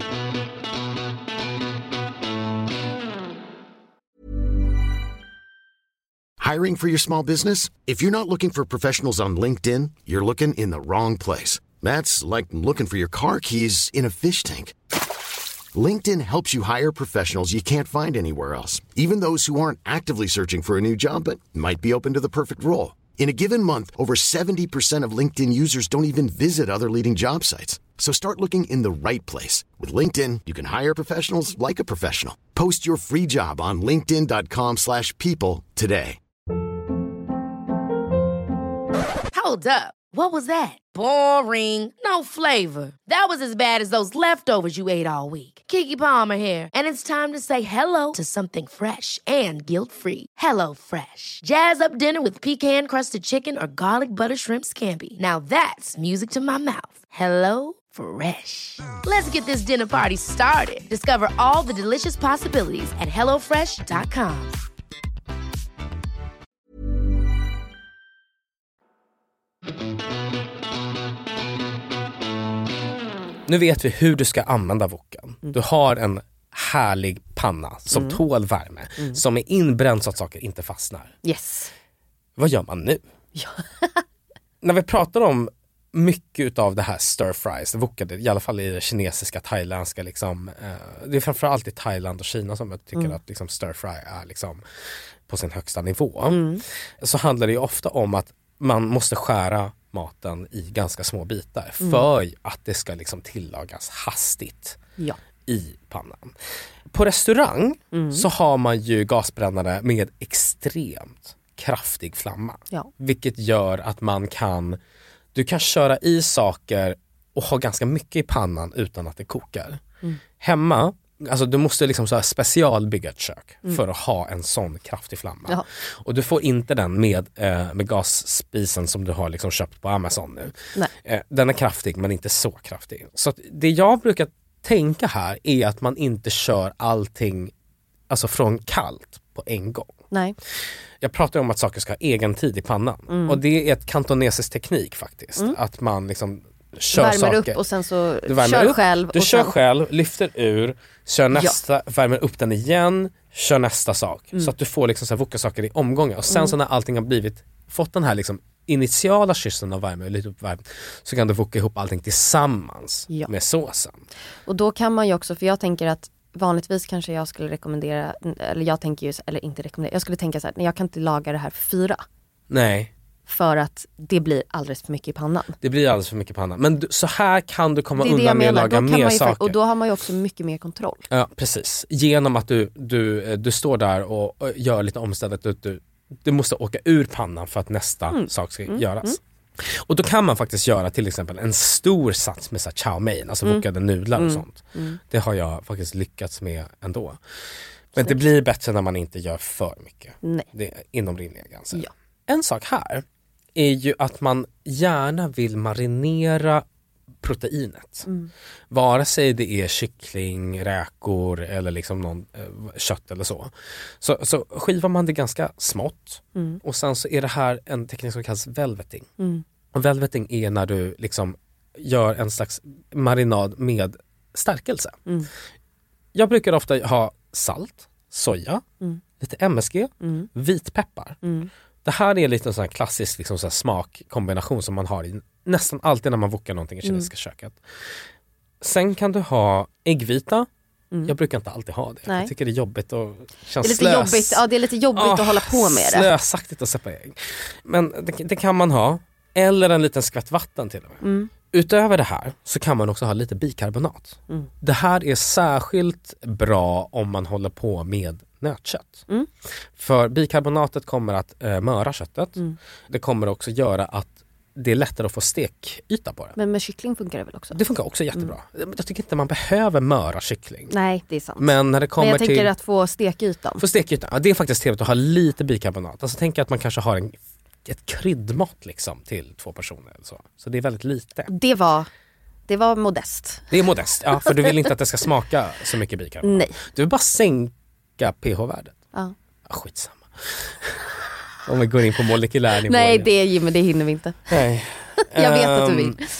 Speaker 13: Hiring for your small business? If you're not looking for professionals on LinkedIn, you're looking in the wrong place. That's like looking for your car keys in a fish tank. LinkedIn helps you hire professionals you can't find anywhere else, even those who aren't actively searching for a new job but might be open to the perfect role. In a given month, over seventy percent of LinkedIn users don't even visit other leading job sites. So start looking in the right place. With LinkedIn, you can hire professionals like a professional. Post your free job on linkedin dot com slash people today.
Speaker 14: Hold up. What was that? Boring. No flavor. That was as bad as those leftovers you ate all week. Keke Palmer here, and it's time to say hello to something fresh and guilt-free. Hello Fresh. Jazz up dinner with pecan-crusted chicken or garlic butter shrimp scampi. Now that's music to my mouth. Hello Fresh. Let's get this dinner party started. Discover all the delicious possibilities at hello fresh dot com.
Speaker 4: Nu vet vi hur du ska använda woken. Mm. Du har en härlig panna som mm. tål värme. Mm. Som är inbränd så att saker inte fastnar.
Speaker 3: Yes.
Speaker 4: Vad gör man nu?
Speaker 3: Ja.
Speaker 4: När vi pratar om mycket av det här stir fries, wokade, i alla fall i det kinesiska, thailändska liksom, eh, det är framförallt i Thailand och Kina som jag tycker mm. att liksom, stir fry är liksom på sin högsta nivå. Mm. Så handlar det ju ofta om att man måste skära maten i ganska små bitar mm. för att det ska liksom tillagas hastigt
Speaker 3: ja.
Speaker 4: i pannan. På restaurang mm. så har man ju gasbrännare med extremt kraftig flamma.
Speaker 3: Ja.
Speaker 4: Vilket gör att man kan du kan köra i saker och ha ganska mycket i pannan utan att det kokar. Mm. Hemma, alltså du måste liksom så här specialbygga ett kök mm. för att ha en sån kraftig flamma.
Speaker 3: Jaha.
Speaker 4: Och du får inte den med, eh, med gasspisen som du har liksom köpt på Amazon nu.
Speaker 3: Nej.
Speaker 4: Eh, den är kraftig men inte så kraftig. Så att det jag brukar tänka här är att man inte kör allting alltså från kallt på en gång.
Speaker 3: Nej.
Speaker 4: Jag pratar om att saker ska ha egen tid i pannan. Mm. Och det är ett kantonesisk teknik faktiskt. Mm. Att man liksom kör
Speaker 3: värmer
Speaker 4: saker.
Speaker 3: upp och sen så
Speaker 4: du
Speaker 3: kör
Speaker 4: upp,
Speaker 3: själv.
Speaker 4: Du
Speaker 3: och
Speaker 4: kör
Speaker 3: sen...
Speaker 4: själv, lyfter ur, kör nästa, ja. värmer upp den igen, kör nästa sak. Mm. Så att du får liksom så här voka saker i omgångar. Och sen mm. så när allting har blivit, fått den här liksom initiala kyssen av värme och lite uppvärmd, så kan du voka ihop allting tillsammans ja. med såsen.
Speaker 3: Och då kan man ju också, för jag tänker att vanligtvis kanske jag skulle rekommendera, eller jag tänker ju, eller inte rekommendera, jag skulle tänka så här, nej, jag kan inte laga det här för fyra.
Speaker 4: Nej.
Speaker 3: För att det blir alldeles för mycket i pannan.
Speaker 4: Det blir alldeles för mycket i pannan. Men du, så här kan du komma undan med att laga mer saker.
Speaker 3: Och då har man ju också mycket mer kontroll.
Speaker 4: Ja, precis. Genom att du, du, du står där och, och gör lite omständigt. Du, du, du måste åka ur pannan för att nästa mm. sak ska mm. göras. Mm. Och då kan man faktiskt göra till exempel en stor sats med så chow mein, alltså vokade mm. nudlar och
Speaker 3: mm.
Speaker 4: sånt.
Speaker 3: Mm.
Speaker 4: Det har jag faktiskt lyckats med ändå. Men det blir bättre när man inte gör för mycket.
Speaker 3: Nej.
Speaker 4: Det är inom rimliga gränser.
Speaker 3: Ja.
Speaker 4: En sak här är ju att man gärna vill marinera proteinet. Mm. Vare sig det är kyckling, räkor eller liksom någon eh, kött eller så. så. Så skivar man det ganska smått. Mm. Och sen så är det här en teknik som kallas velveting. Mm. Och velveting är när du liksom gör en slags marinad med stärkelse. Mm. Jag brukar ofta ha salt, soja, mm. lite M S G, mm. vitpeppar. Mm. Det här är lite en sån här klassisk liksom så här smakkombination som man har i nästan alltid när man wokar någonting i kinesiska mm. köket. Sen kan du ha äggvita. Mm. Jag brukar inte alltid ha det. Nej. Jag tycker det är jobbigt och känns
Speaker 3: det är lite
Speaker 4: slös.
Speaker 3: jobbigt. Ja, det är lite jobbigt oh, att hålla på med det.
Speaker 4: Slösaktigt att sätta ägg. Men det, det kan man ha. Eller en liten skvätt vatten till och med. Mm. Utöver det här så kan man också ha lite bikarbonat. Mm. Det här är särskilt bra om man håller på med nötkött. Mm. För bikarbonatet kommer att äh, möra köttet. Mm. Det kommer också göra att det är lättare att få stekyta på det.
Speaker 3: Men med kyckling funkar det väl också?
Speaker 4: Det funkar också jättebra. Mm. Jag tycker inte man behöver möra kyckling.
Speaker 3: Nej, det är sant.
Speaker 4: Men när det kommer
Speaker 3: Men jag
Speaker 4: till...
Speaker 3: tänker att få stekytan.
Speaker 4: Få stekytan, ja, det är faktiskt trevligt att ha lite bikarbonat. Alltså tänk att man kanske har en, ett kryddmått liksom till två personer eller så. Så det är väldigt lite.
Speaker 3: Det var... Det var modest.
Speaker 4: Det är modest, ja, för du vill inte att det ska smaka så mycket bikarbonat.
Speaker 3: Nej.
Speaker 4: Du vill bara sänka pH-värdet.
Speaker 3: Ja.
Speaker 4: Ja, skitsamma. Om vi går in på molekylär nivå.
Speaker 3: Nej, det, är, men det hinner vi inte.
Speaker 4: Nej.
Speaker 3: Jag vet att du vill.
Speaker 4: Um,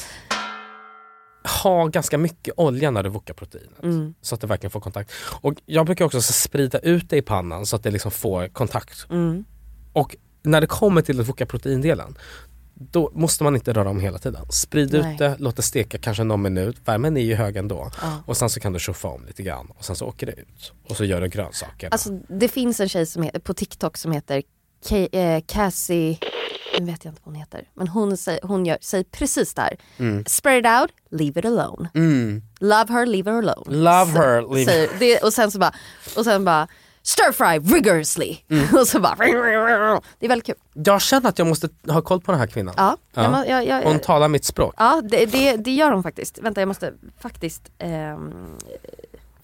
Speaker 4: ha ganska mycket olja när du wokar proteinet.
Speaker 3: Mm.
Speaker 4: Så att det verkligen får kontakt. Och jag brukar också så sprida ut det i pannan så att det liksom får kontakt.
Speaker 3: Mm.
Speaker 4: Och när det kommer till att woka proteindelen, då måste man inte röra om hela tiden. Sprid
Speaker 3: Nej.
Speaker 4: ut det, låt det steka kanske någon minut. Värmen är ju hög ändå.
Speaker 3: Ja.
Speaker 4: Och sen så kan du tjoffa om lite grann. Och sen så åker det ut. Och så gör du grönsaker.
Speaker 3: Alltså det finns en tjej som heter, på TikTok som heter K- eh, Cassie, nu vet jag inte vad hon heter. Men hon, säger, hon gör, säger precis där. Mm. Spread it out, leave it alone.
Speaker 4: Mm.
Speaker 3: Love her, leave her alone.
Speaker 4: Love her, leave
Speaker 3: säger, det, Och sen så bara, och sen bara stir fry rigorously. Mm. Och så bara, det är väldigt kul.
Speaker 4: Jag känner att jag måste ha koll på den här kvinnan.
Speaker 3: Ja,
Speaker 4: ja.
Speaker 3: Jag, jag, jag,
Speaker 4: hon talar mitt språk.
Speaker 3: Ja, det, det, det gör hon faktiskt. Vänta, jag måste faktiskt eh,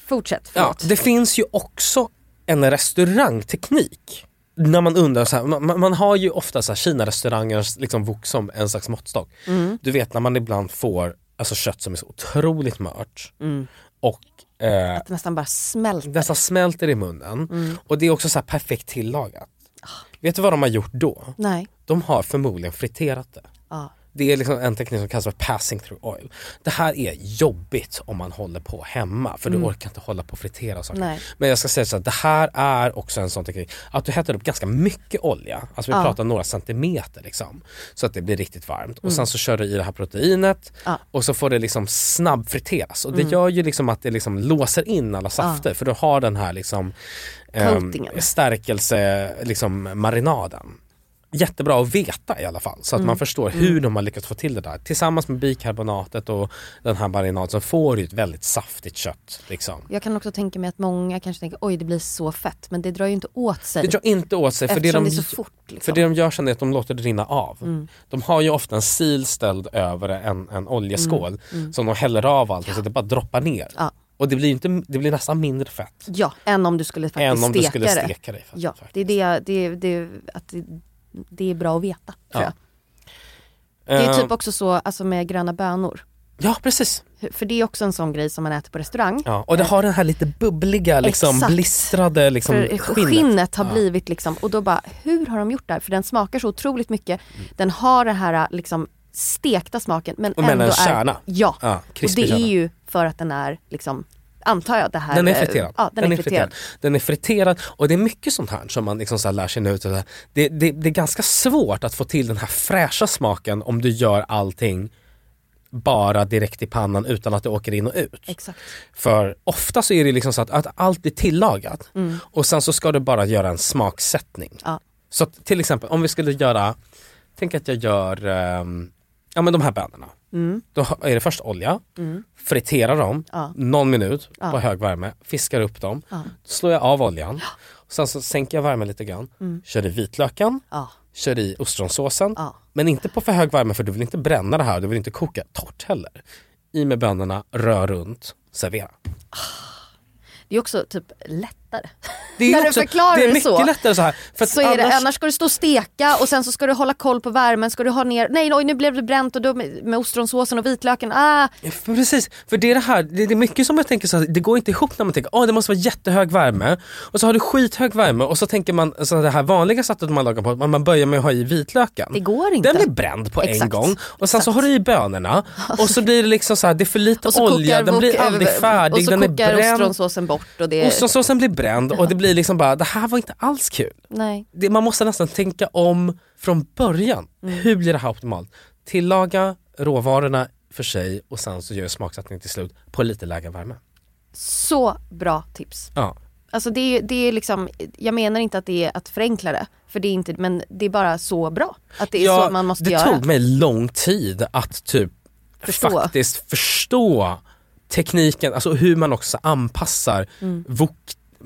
Speaker 3: fortsätt.
Speaker 4: Ja, det finns ju också en restaurangteknik. När man undrar så här, man, man har ju ofta så här Kina-restauranger liksom wok som en slags måttstock.
Speaker 3: Mm.
Speaker 4: Du vet när man ibland får alltså kött som är så otroligt mört
Speaker 3: Mm.
Speaker 4: och eh,
Speaker 3: att det nästan bara smälter.
Speaker 4: nästan smälter i munnen.
Speaker 3: Mm.
Speaker 4: Och det är också så här perfekt tillagat. Ah. Vet du vad de har gjort då?
Speaker 3: Nej.
Speaker 4: De har förmodligen friterat det.
Speaker 3: Ah.
Speaker 4: Det är liksom en teknik som kallas för passing through oil. Det här är jobbigt om man håller på hemma. För
Speaker 3: Mm.
Speaker 4: du orkar inte hålla på och fritera saker.
Speaker 3: Nej.
Speaker 4: Men jag ska säga så att det här är också en sån teknik. Att du hettar upp ganska mycket olja. Alltså vi
Speaker 3: Ja.
Speaker 4: pratar några centimeter liksom. Så att det blir riktigt varmt.
Speaker 3: Mm.
Speaker 4: Och sen så kör du i det här proteinet.
Speaker 3: Ja.
Speaker 4: Och så får det liksom snabbfriteras. Och det
Speaker 3: Mm.
Speaker 4: gör ju liksom att det liksom låser in alla safter.
Speaker 3: Ja.
Speaker 4: För du har den här liksom ehm,
Speaker 3: Coatingen.
Speaker 4: stärkelse liksom marinaden. Jättebra att veta i alla fall så att
Speaker 3: Mm.
Speaker 4: man förstår
Speaker 3: Mm.
Speaker 4: hur de har lyckats få till det där. Tillsammans med bikarbonatet och den här marinaden så får du ett väldigt saftigt kött. Liksom.
Speaker 3: Jag kan också tänka mig att många kanske tänker oj det blir så fett, men det drar ju inte åt sig.
Speaker 4: Det drar inte åt sig för det,
Speaker 3: Eftersom
Speaker 4: de,
Speaker 3: det är så fort. Liksom.
Speaker 4: för det de gör sen är att de låter det rinna av.
Speaker 3: Mm.
Speaker 4: De har ju ofta en sil ställd över en, en oljeskål
Speaker 3: Mm. Mm.
Speaker 4: som de häller av allt så det bara droppar ner.
Speaker 3: Ja.
Speaker 4: Och det blir, inte, det blir nästan mindre fett.
Speaker 3: Ja, än om du skulle faktiskt
Speaker 4: Än om du
Speaker 3: steka
Speaker 4: skulle
Speaker 3: det.
Speaker 4: steka det.
Speaker 3: Ja, det är det, det, det, att det, det är bra att veta, tror
Speaker 4: Ja.
Speaker 3: jag. Det är
Speaker 4: Eh,
Speaker 3: typ också så alltså med gröna bönor.
Speaker 4: Ja, precis.
Speaker 3: För det är också en sån grej som man äter på restaurang.
Speaker 4: Ja, och det har den här lite bubbliga, liksom,
Speaker 3: Exakt.
Speaker 4: blistrade liksom,
Speaker 3: För
Speaker 4: skinnet.
Speaker 3: skinnet har
Speaker 4: Ja.
Speaker 3: blivit liksom, och då bara, hur har de gjort det här? För den smakar så otroligt mycket. Den har den här liksom stekta smaken, men
Speaker 4: Och med
Speaker 3: ändå
Speaker 4: en
Speaker 3: är...
Speaker 4: kärna.
Speaker 3: Ja,
Speaker 4: Ja,
Speaker 3: och
Speaker 4: krispig
Speaker 3: det är
Speaker 4: kärna.
Speaker 3: ju för att den är liksom, antar jag det här...
Speaker 4: Den är
Speaker 3: eh,
Speaker 4: friterad.
Speaker 3: Ja, den, är friterad.
Speaker 4: Den är friterad och det är mycket sånt här som man liksom så här lär sig nu. Det, det, det är ganska svårt att få till den här fräscha smaken om du gör allting bara direkt i pannan utan att det åker in och ut.
Speaker 3: Exakt.
Speaker 4: För ofta så är det liksom så att, att allt blir tillagat
Speaker 3: Mm.
Speaker 4: och sen så ska du bara göra en smaksättning.
Speaker 3: Ja.
Speaker 4: Så att, till exempel om vi skulle göra, tänk att jag gör ehm, ja men de här bönorna.
Speaker 3: Mm.
Speaker 4: Då är det först olja,
Speaker 3: Mm.
Speaker 4: friterar dem
Speaker 3: Ja.
Speaker 4: någon minut
Speaker 3: Ja.
Speaker 4: på hög värme, fiskar upp dem,
Speaker 3: Ja.
Speaker 4: slår jag av oljan, och sen så sänker jag värmen lite grann,
Speaker 3: Mm.
Speaker 4: kör i vitlöken,
Speaker 3: Ja.
Speaker 4: kör i ostronsåsen,
Speaker 3: Ja.
Speaker 4: men inte på för hög värme för du vill inte bränna det här, du vill inte koka torrt heller. I med bönorna, rör runt, servera.
Speaker 3: Det är också typ lättare.
Speaker 4: Det är,
Speaker 3: När
Speaker 4: också,
Speaker 3: du förklarar
Speaker 4: det är
Speaker 3: det
Speaker 4: mycket
Speaker 3: så.
Speaker 4: lättare så här. För att
Speaker 3: Så är
Speaker 4: annars,
Speaker 3: det, annars ska du stå och steka och sen så ska du hålla koll på värmen, ska du ha ner, nej oj, nu blev det bränt och då med, med ostronsåsen och vitlöken, ah.
Speaker 4: Precis, för det är det här, det är mycket som jag tänker så här, det går inte ihop när man tänker, åh oh, det måste vara jättehög värme och så har du skithög värme och så tänker man, så det här vanliga sättet man lagar på, man börjar med att ha i vitlöken.
Speaker 3: Det går inte.
Speaker 4: Den blir bränd på
Speaker 3: Exakt.
Speaker 4: en gång och sen
Speaker 3: Exakt.
Speaker 4: så har du i bönorna och så blir det liksom så här, det är för lite
Speaker 3: Och så
Speaker 4: olja,
Speaker 3: kokar
Speaker 4: den blir
Speaker 3: wok-
Speaker 4: aldrig färdig,
Speaker 3: och så
Speaker 4: den är
Speaker 3: kokar
Speaker 4: bränd.
Speaker 3: ostronsåsen bort och det...
Speaker 4: Ostronsåsen blir bränd och det blir liksom bara, det här var inte alls kul.
Speaker 3: Nej.
Speaker 4: Det, man måste nästan tänka om från början.
Speaker 3: Mm.
Speaker 4: Hur blir det här optimalt? Tillaga råvarorna för sig och sen så gör smaksättning till slut på lite lägre värme.
Speaker 3: Så bra tips.
Speaker 4: Ja.
Speaker 3: Alltså det är, det är liksom, jag menar inte att det är att förenkla det, för det är inte, men det är bara så bra. Att det är
Speaker 4: Ja,
Speaker 3: så man måste
Speaker 4: det
Speaker 3: göra.
Speaker 4: tog mig lång tid att typ
Speaker 3: Förstå.
Speaker 4: faktiskt förstå tekniken, alltså hur man också anpassar
Speaker 3: Mm.
Speaker 4: wok.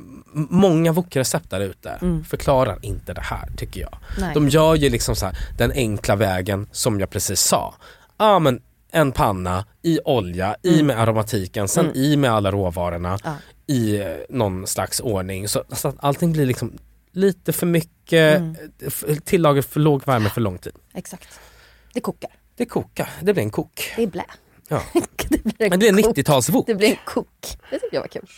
Speaker 4: Många wokrecept där ute
Speaker 3: Mm.
Speaker 4: förklarar inte det här tycker jag.
Speaker 3: Nej.
Speaker 4: De gör ju liksom så här, den enkla vägen som jag precis sa. Ja men en panna i olja, i
Speaker 3: Mm.
Speaker 4: med aromatiken, sen
Speaker 3: Mm.
Speaker 4: i med alla råvarorna
Speaker 3: Ja.
Speaker 4: i eh, någon slags ordning. Så, så att allting blir liksom lite för mycket
Speaker 3: Mm.
Speaker 4: f- tillagat för låg värme för lång tid.
Speaker 3: Exakt. Det kokar.
Speaker 4: Det kokar, det blir en kok.
Speaker 3: Det är blä.
Speaker 4: Ja.
Speaker 3: Det blir en
Speaker 4: Men det är en
Speaker 3: kok.
Speaker 4: nittiotalswok.
Speaker 3: Det blir en kok. Det tycker jag var kul.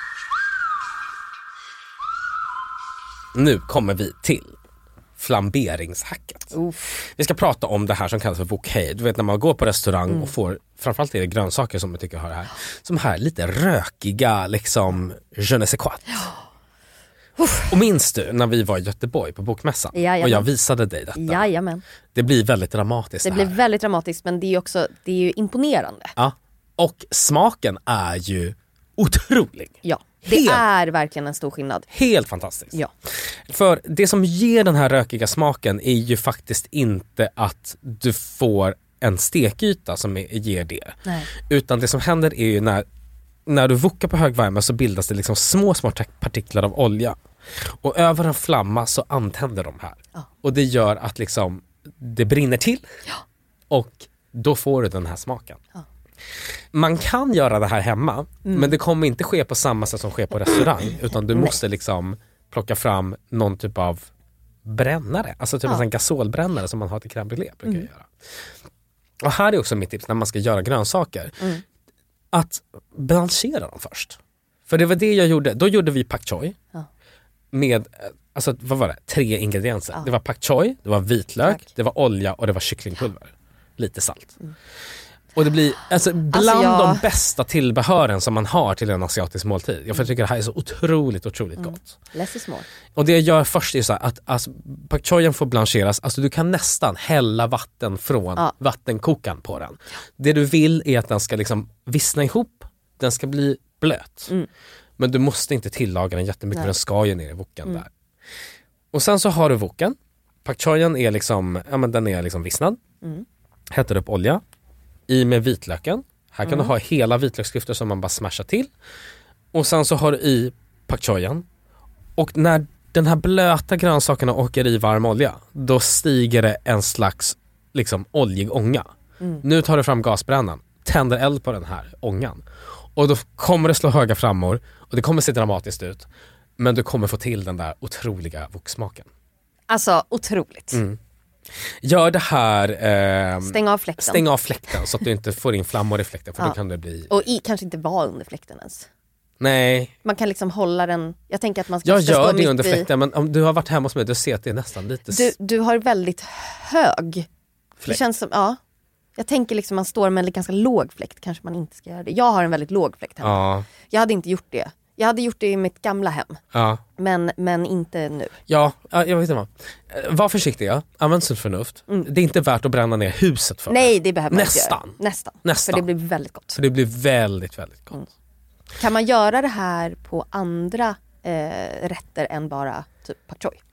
Speaker 4: Nu kommer vi till flamberingshacket.
Speaker 3: Uff.
Speaker 4: Vi ska prata om det här som kallas för wok hei. Du vet när man går på restaurang
Speaker 3: Mm.
Speaker 4: och får, framförallt är det grönsaker som jag tycker har det här, som här lite rökiga liksom je ne sais quoi. Och minns du när vi var i Göteborg på bokmässan
Speaker 3: Jajamän.
Speaker 4: och jag visade dig detta?
Speaker 3: Jajamän.
Speaker 4: Det blir väldigt dramatiskt
Speaker 3: Det
Speaker 4: det
Speaker 3: blir
Speaker 4: här.
Speaker 3: väldigt dramatiskt, men det är ju också, det är ju imponerande.
Speaker 4: Ja. Och smaken är ju otrolig.
Speaker 3: Ja, det
Speaker 4: Helt.
Speaker 3: är verkligen en stor skillnad.
Speaker 4: Helt fantastiskt.
Speaker 3: Ja.
Speaker 4: För det som ger den här rökiga smaken är ju faktiskt inte att du får en stekyta som är, ger det.
Speaker 3: Nej.
Speaker 4: Utan det som händer är ju när, när du wokar på hög värme så bildas det liksom små små partiklar av olja. Och över en flamma så antänder de här.
Speaker 3: Ja.
Speaker 4: Och det gör att liksom det brinner till.
Speaker 3: Ja.
Speaker 4: Och då får du den här smaken.
Speaker 3: Ja.
Speaker 4: Man kan göra det här hemma,
Speaker 3: Mm.
Speaker 4: men det kommer inte ske på samma sätt som sker på restaurang, utan du måste liksom plocka fram någon typ av brännare, alltså typ
Speaker 3: Ja.
Speaker 4: en sån gasolbrännare som man har till crème brûlée brukar
Speaker 3: Mm.
Speaker 4: jag göra. Och här är också mitt tips när man ska göra grönsaker,
Speaker 3: Mm.
Speaker 4: att blanchera dem först. För det var det jag gjorde, då gjorde vi pak choi
Speaker 3: Ja.
Speaker 4: med, alltså vad var det, tre ingredienser.
Speaker 3: Ja.
Speaker 4: Det var pak choi, det var vitlök,
Speaker 3: Tack.
Speaker 4: det var olja och det var kycklingpulver. Lite salt. Mm. Och det blir alltså, bland
Speaker 3: Alltså, jag-
Speaker 4: de bästa tillbehören som man har till en asiatisk måltid. Jag tycker det här är så otroligt, otroligt
Speaker 3: Mm.
Speaker 4: gott.
Speaker 3: Less is more.
Speaker 4: Och det jag gör först är så här att alltså, pak choien får blancheras, alltså du kan nästan hälla vatten från
Speaker 3: Ja.
Speaker 4: vattenkokan på den. Det du vill är att den ska liksom vissna ihop, den ska bli blöt.
Speaker 3: Mm.
Speaker 4: Men du måste inte tillaga den jättemycket,
Speaker 3: Nej.
Speaker 4: för den ska ju ner i woken
Speaker 3: Mm.
Speaker 4: där. Och sen så har du woken. Pak choien är liksom, ja men den är liksom vissnad.
Speaker 3: Mm.
Speaker 4: Hettar upp olja. I med vitlöken. Här kan
Speaker 3: Mm.
Speaker 4: du ha hela vitlöksklyftor som man bara smashar till. Och sen så har du i pak choien. Och när den här blöta grönsakerna åker i varm olja, då stiger det en slags liksom oljig ånga.
Speaker 3: Mm.
Speaker 4: Nu tar du fram gasbrännan, tänder eld på den här ångan. Och då kommer det slå höga framåt och det kommer se dramatiskt ut. Men du kommer få till den där otroliga woksmaken.
Speaker 3: Alltså otroligt.
Speaker 4: Mm. Gör det här... Eh,
Speaker 3: Stäng av fläkten.
Speaker 4: Stäng av fläkten så att du inte får in flammor i fläkten, för
Speaker 3: Ja.
Speaker 4: då kan det bli...
Speaker 3: Och i, kanske inte vara under fläkten ens.
Speaker 4: Nej,
Speaker 3: Man kan liksom hålla den, jag tänker att man ska
Speaker 4: jag
Speaker 3: stå
Speaker 4: gör det
Speaker 3: mitt
Speaker 4: under
Speaker 3: i-
Speaker 4: fläkten, men om du har varit hemma hos mig, du ser att det är nästan lite...
Speaker 3: Du, du har väldigt hög. Det
Speaker 4: Fläkt.
Speaker 3: känns som, ja. Jag tänker liksom man står med en ganska låg fläkt, kanske man inte ska göra det. Jag har en väldigt låg fläkt hemma.
Speaker 4: Ja,
Speaker 3: Jag hade inte gjort det. Jag hade gjort det i mitt gamla hem.
Speaker 4: ja.
Speaker 3: Men, men inte nu.
Speaker 4: Ja, ja, jag vet inte vad. Eh, Var försiktiga, använd sunt förnuft. Det är inte värt att bränna ner huset för.
Speaker 3: Nej, det behöver man
Speaker 4: Nästan.
Speaker 3: inte göra. Nästan.
Speaker 4: Nästan.
Speaker 3: För det blir väldigt gott.
Speaker 4: För det blir väldigt, väldigt gott.
Speaker 3: Mm. Kan man göra det här på andra eh, rätter än bara typ pak choi?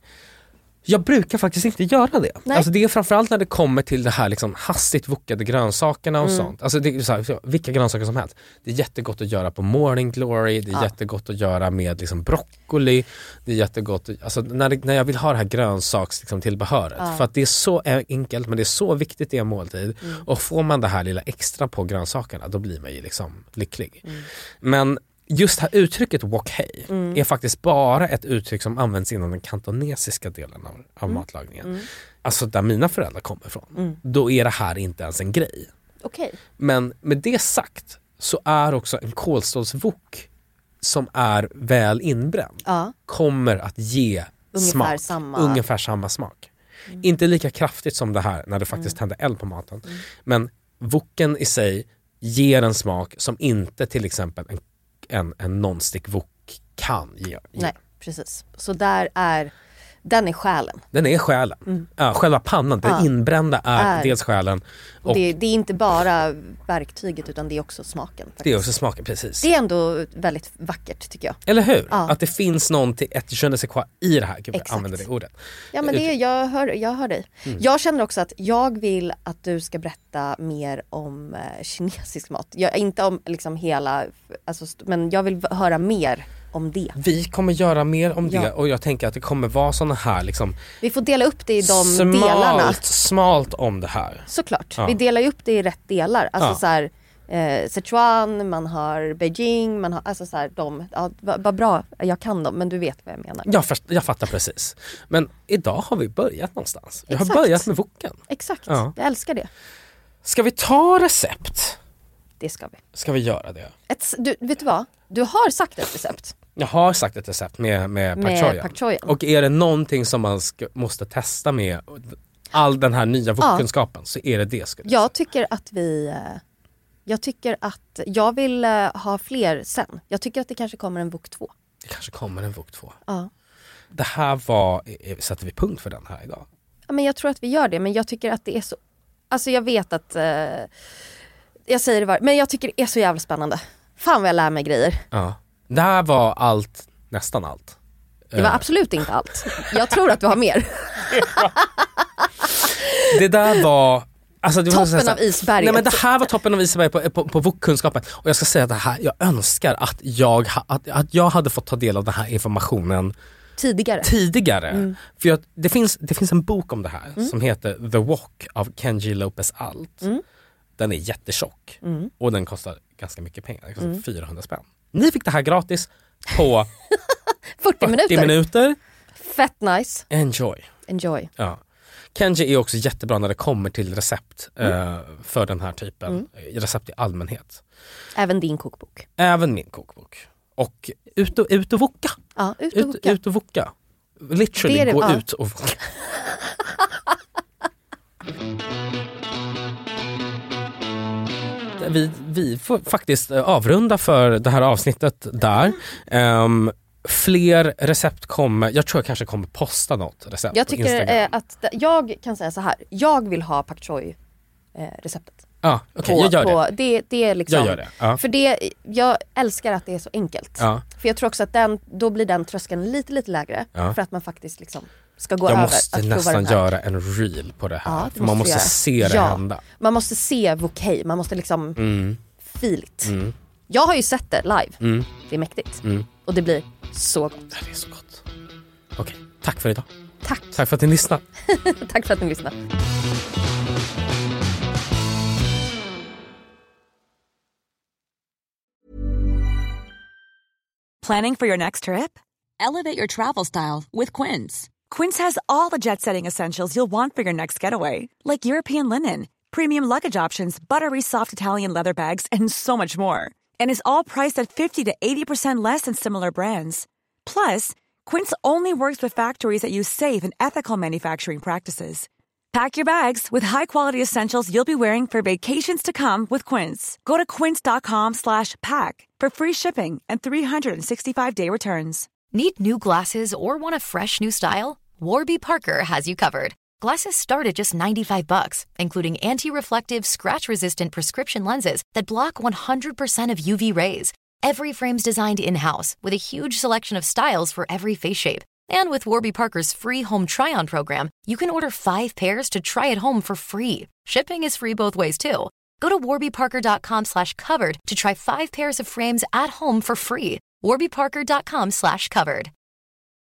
Speaker 4: Jag brukar faktiskt inte göra det.
Speaker 3: Nej.
Speaker 4: Alltså det är framförallt när det kommer till det här liksom hastigt wokade grönsakerna och
Speaker 3: Mm.
Speaker 4: sånt. Alltså det är så här, vilka grönsaker som helst. Det är jättegott att göra på morning glory, det är
Speaker 3: Ja.
Speaker 4: jättegott att göra med liksom broccoli, det är jättegott, alltså när, det, när jag vill ha det här grönsaks liksom, tillbehöret.
Speaker 3: Ja.
Speaker 4: För att det är så enkelt, men det är så viktigt i en måltid.
Speaker 3: Mm.
Speaker 4: Och får man det här lilla extra på grönsakerna, då blir man ju liksom lycklig.
Speaker 3: Mm.
Speaker 4: Men just det här uttrycket wok hei
Speaker 3: Mm.
Speaker 4: är faktiskt bara ett uttryck som används inom den kantonesiska delen av, av
Speaker 3: Mm.
Speaker 4: matlagningen.
Speaker 3: Mm.
Speaker 4: Alltså där mina föräldrar kommer ifrån.
Speaker 3: Mm.
Speaker 4: Då är det här inte ens en grej.
Speaker 3: Okej.
Speaker 4: Men med det sagt så är också en kolstålswok som är väl inbränd
Speaker 3: Ja.
Speaker 4: kommer att ge
Speaker 3: Ungefär
Speaker 4: smak.
Speaker 3: samma.
Speaker 4: Ungefär samma smak.
Speaker 3: Mm.
Speaker 4: Inte lika kraftigt som det här när det faktiskt tänder eld på maten. Men woken i sig ger en smak som inte till exempel en, en, en non-stick wok kan ge. ge.
Speaker 3: Nej, precis. Så där är, den är själen.
Speaker 4: Den är själen.
Speaker 3: Mm.
Speaker 4: Ja, själva pannan, den
Speaker 3: Ja.
Speaker 4: inbrända är,
Speaker 3: Är.
Speaker 4: dels själen och
Speaker 3: Det, det är inte bara verktyget utan det är också smaken. Faktiskt.
Speaker 4: det är också smaken, precis.
Speaker 3: Det är ändå väldigt vackert tycker jag.
Speaker 4: Eller hur?
Speaker 3: Ja.
Speaker 4: Att det finns någonting, ett je ne sais quoi i det här. Gud, jag
Speaker 3: Exakt.
Speaker 4: använder det ordet.
Speaker 3: Ja men det, jag, hör, jag hör dig.
Speaker 4: Mm.
Speaker 3: Jag känner också att jag vill att du ska berätta mer om eh, kinesisk mat. Jag, inte om liksom hela, alltså, st- men jag vill v- höra mer om det.
Speaker 4: Vi kommer göra mer om det
Speaker 3: Ja.
Speaker 4: och jag tänker att det kommer vara såna här liksom
Speaker 3: Vi får dela upp det i de
Speaker 4: smalt,
Speaker 3: delarna.
Speaker 4: smalt om det här.
Speaker 3: Såklart.
Speaker 4: Ja.
Speaker 3: Vi delar ju upp det i rätt delar. Alltså
Speaker 4: Ja.
Speaker 3: så här, eh, Sichuan, man har Beijing, man har, alltså så här, de, ja, vad vad bra, jag kan dem men du vet vad jag menar.
Speaker 4: Jag, först, jag fattar precis. Men idag har vi börjat någonstans. Vi har
Speaker 3: Exakt.
Speaker 4: börjat med woken.
Speaker 3: Exakt,
Speaker 4: Ja.
Speaker 3: jag älskar det.
Speaker 4: Ska vi ta recept?
Speaker 3: Det ska vi.
Speaker 4: Ska vi göra det?
Speaker 3: Ett, s- du, vet du vad? Du har sagt ett recept.
Speaker 4: Jag har sagt ett recept med, med pak
Speaker 3: Med
Speaker 4: choien.
Speaker 3: pak choien.
Speaker 4: Och är det någonting som man ska, måste testa med all den här nya wokkunskapen så är det det. Skulle jag
Speaker 3: Jag tycker att vi... eh, Jag tycker att jag vill eh, ha fler sen. Jag tycker att det kanske kommer en wok två.
Speaker 4: Det kanske kommer en wok två.
Speaker 3: Ja.
Speaker 4: Det här var, eh, sätter vi punkt för den här idag?
Speaker 3: Ja, men jag tror att vi gör det, men jag tycker att det är så... Alltså jag vet att... Eh, jag säger det var, men jag tycker det är så jävla spännande. Fan vad jag lär mig grejer.
Speaker 4: Ja. Det här var allt, nästan allt.
Speaker 3: Det var
Speaker 4: Eh,
Speaker 3: absolut inte allt. Jag tror att du har mer.
Speaker 4: Det där var... Alltså, det var
Speaker 3: Toppen
Speaker 4: så här-
Speaker 3: av isberget.
Speaker 4: Nej, men det här var toppen av isberget på, på, på wokkunskapen. Och jag ska säga att det här, jag önskar att jag, ha- att, att jag hade fått ta del av den här informationen
Speaker 3: Tidigare.
Speaker 4: tidigare.
Speaker 3: Mm.
Speaker 4: För jag, det, finns, det finns en bok om det här
Speaker 3: Mm.
Speaker 4: som heter The Wok av Kenji Lopez Alt.
Speaker 3: Mm.
Speaker 4: den är jättetjock
Speaker 3: Mm.
Speaker 4: och den kostar ganska mycket pengar. Den kostar
Speaker 3: Mm.
Speaker 4: fyrahundra spänn. Ni fick det här gratis på
Speaker 3: fyrtio minuter.
Speaker 4: fyrtio minuter.
Speaker 3: Fett nice.
Speaker 4: Enjoy.
Speaker 3: Enjoy.
Speaker 4: Ja. Kenji är också jättebra när det kommer till recept
Speaker 3: Mm.
Speaker 4: eh, för den här typen.
Speaker 3: Mm.
Speaker 4: Recept i allmänhet.
Speaker 3: Även din kokbok.
Speaker 4: Även min kokbok. Och ut och, ut och voka.
Speaker 3: Ja, ut och
Speaker 4: ut,
Speaker 3: voka.
Speaker 4: ut och voka. Literally
Speaker 3: Det är det,
Speaker 4: gå
Speaker 3: ja.
Speaker 4: ut och voka. Vi, vi får faktiskt avrunda för det här avsnittet där. Um, fler recept kommer, jag tror jag kanske kommer posta något recept
Speaker 3: Jag
Speaker 4: på
Speaker 3: tycker
Speaker 4: Instagram.
Speaker 3: eh, att d- jag kan säga så här. Jag vill ha pak choi eh, receptet.
Speaker 4: Ja, okej,
Speaker 3: På-
Speaker 4: jag gör
Speaker 3: på,
Speaker 4: det.
Speaker 3: det. Det är liksom,
Speaker 4: Jag gör det, ja.
Speaker 3: För det, jag älskar att det är så enkelt.
Speaker 4: Ja.
Speaker 3: För jag tror också att den, då blir den tröskeln lite lite lägre.
Speaker 4: Ja.
Speaker 3: För att man faktiskt liksom ska gå
Speaker 4: Jag
Speaker 3: över
Speaker 4: måste
Speaker 3: att prova
Speaker 4: nästan
Speaker 3: den här.
Speaker 4: göra en reel på det här.
Speaker 3: Ja, det
Speaker 4: för man måste
Speaker 3: du
Speaker 4: se det
Speaker 3: ja.
Speaker 4: hända.
Speaker 3: Man måste se vokej, man måste liksom
Speaker 4: Mm.
Speaker 3: feel it.
Speaker 4: Mm.
Speaker 3: Jag har ju sett det live.
Speaker 4: Mm.
Speaker 3: Det är mäktigt.
Speaker 4: Mm.
Speaker 3: Och det blir så gott.
Speaker 4: Det är så gott. Okej, tack för idag.
Speaker 3: Tack.
Speaker 4: Tack för att ni lyssnade.
Speaker 3: Tack för att ni lyssnade.
Speaker 15: Planning for your next trip? Elevate your travel style with Quince. Quince has all the jet-setting essentials you'll want for your next getaway, like European linen, premium luggage options, buttery soft Italian leather bags, and so much more. And is all priced at fifty to eighty percent less than similar brands. Plus, Quince only works with factories that use safe and ethical manufacturing practices. Pack your bags with high-quality essentials you'll be wearing for vacations to come with Quince. Go to quince.com slash pack for free shipping and three sixty-five day returns.
Speaker 16: Need new glasses or want a fresh new style? Warby Parker has you covered. Glasses start at just ninety-five bucks, including anti-reflective, scratch-resistant prescription lenses that block one hundred percent of U V rays. Every frame's designed in-house with a huge selection of styles for every face shape. And with Warby Parker's free home try-on program, you can order five pairs to try at home for free. Shipping is free both ways, too. Go to warbyparker.com slash covered to try five pairs of frames at home for free. warbyparker.com slash covered.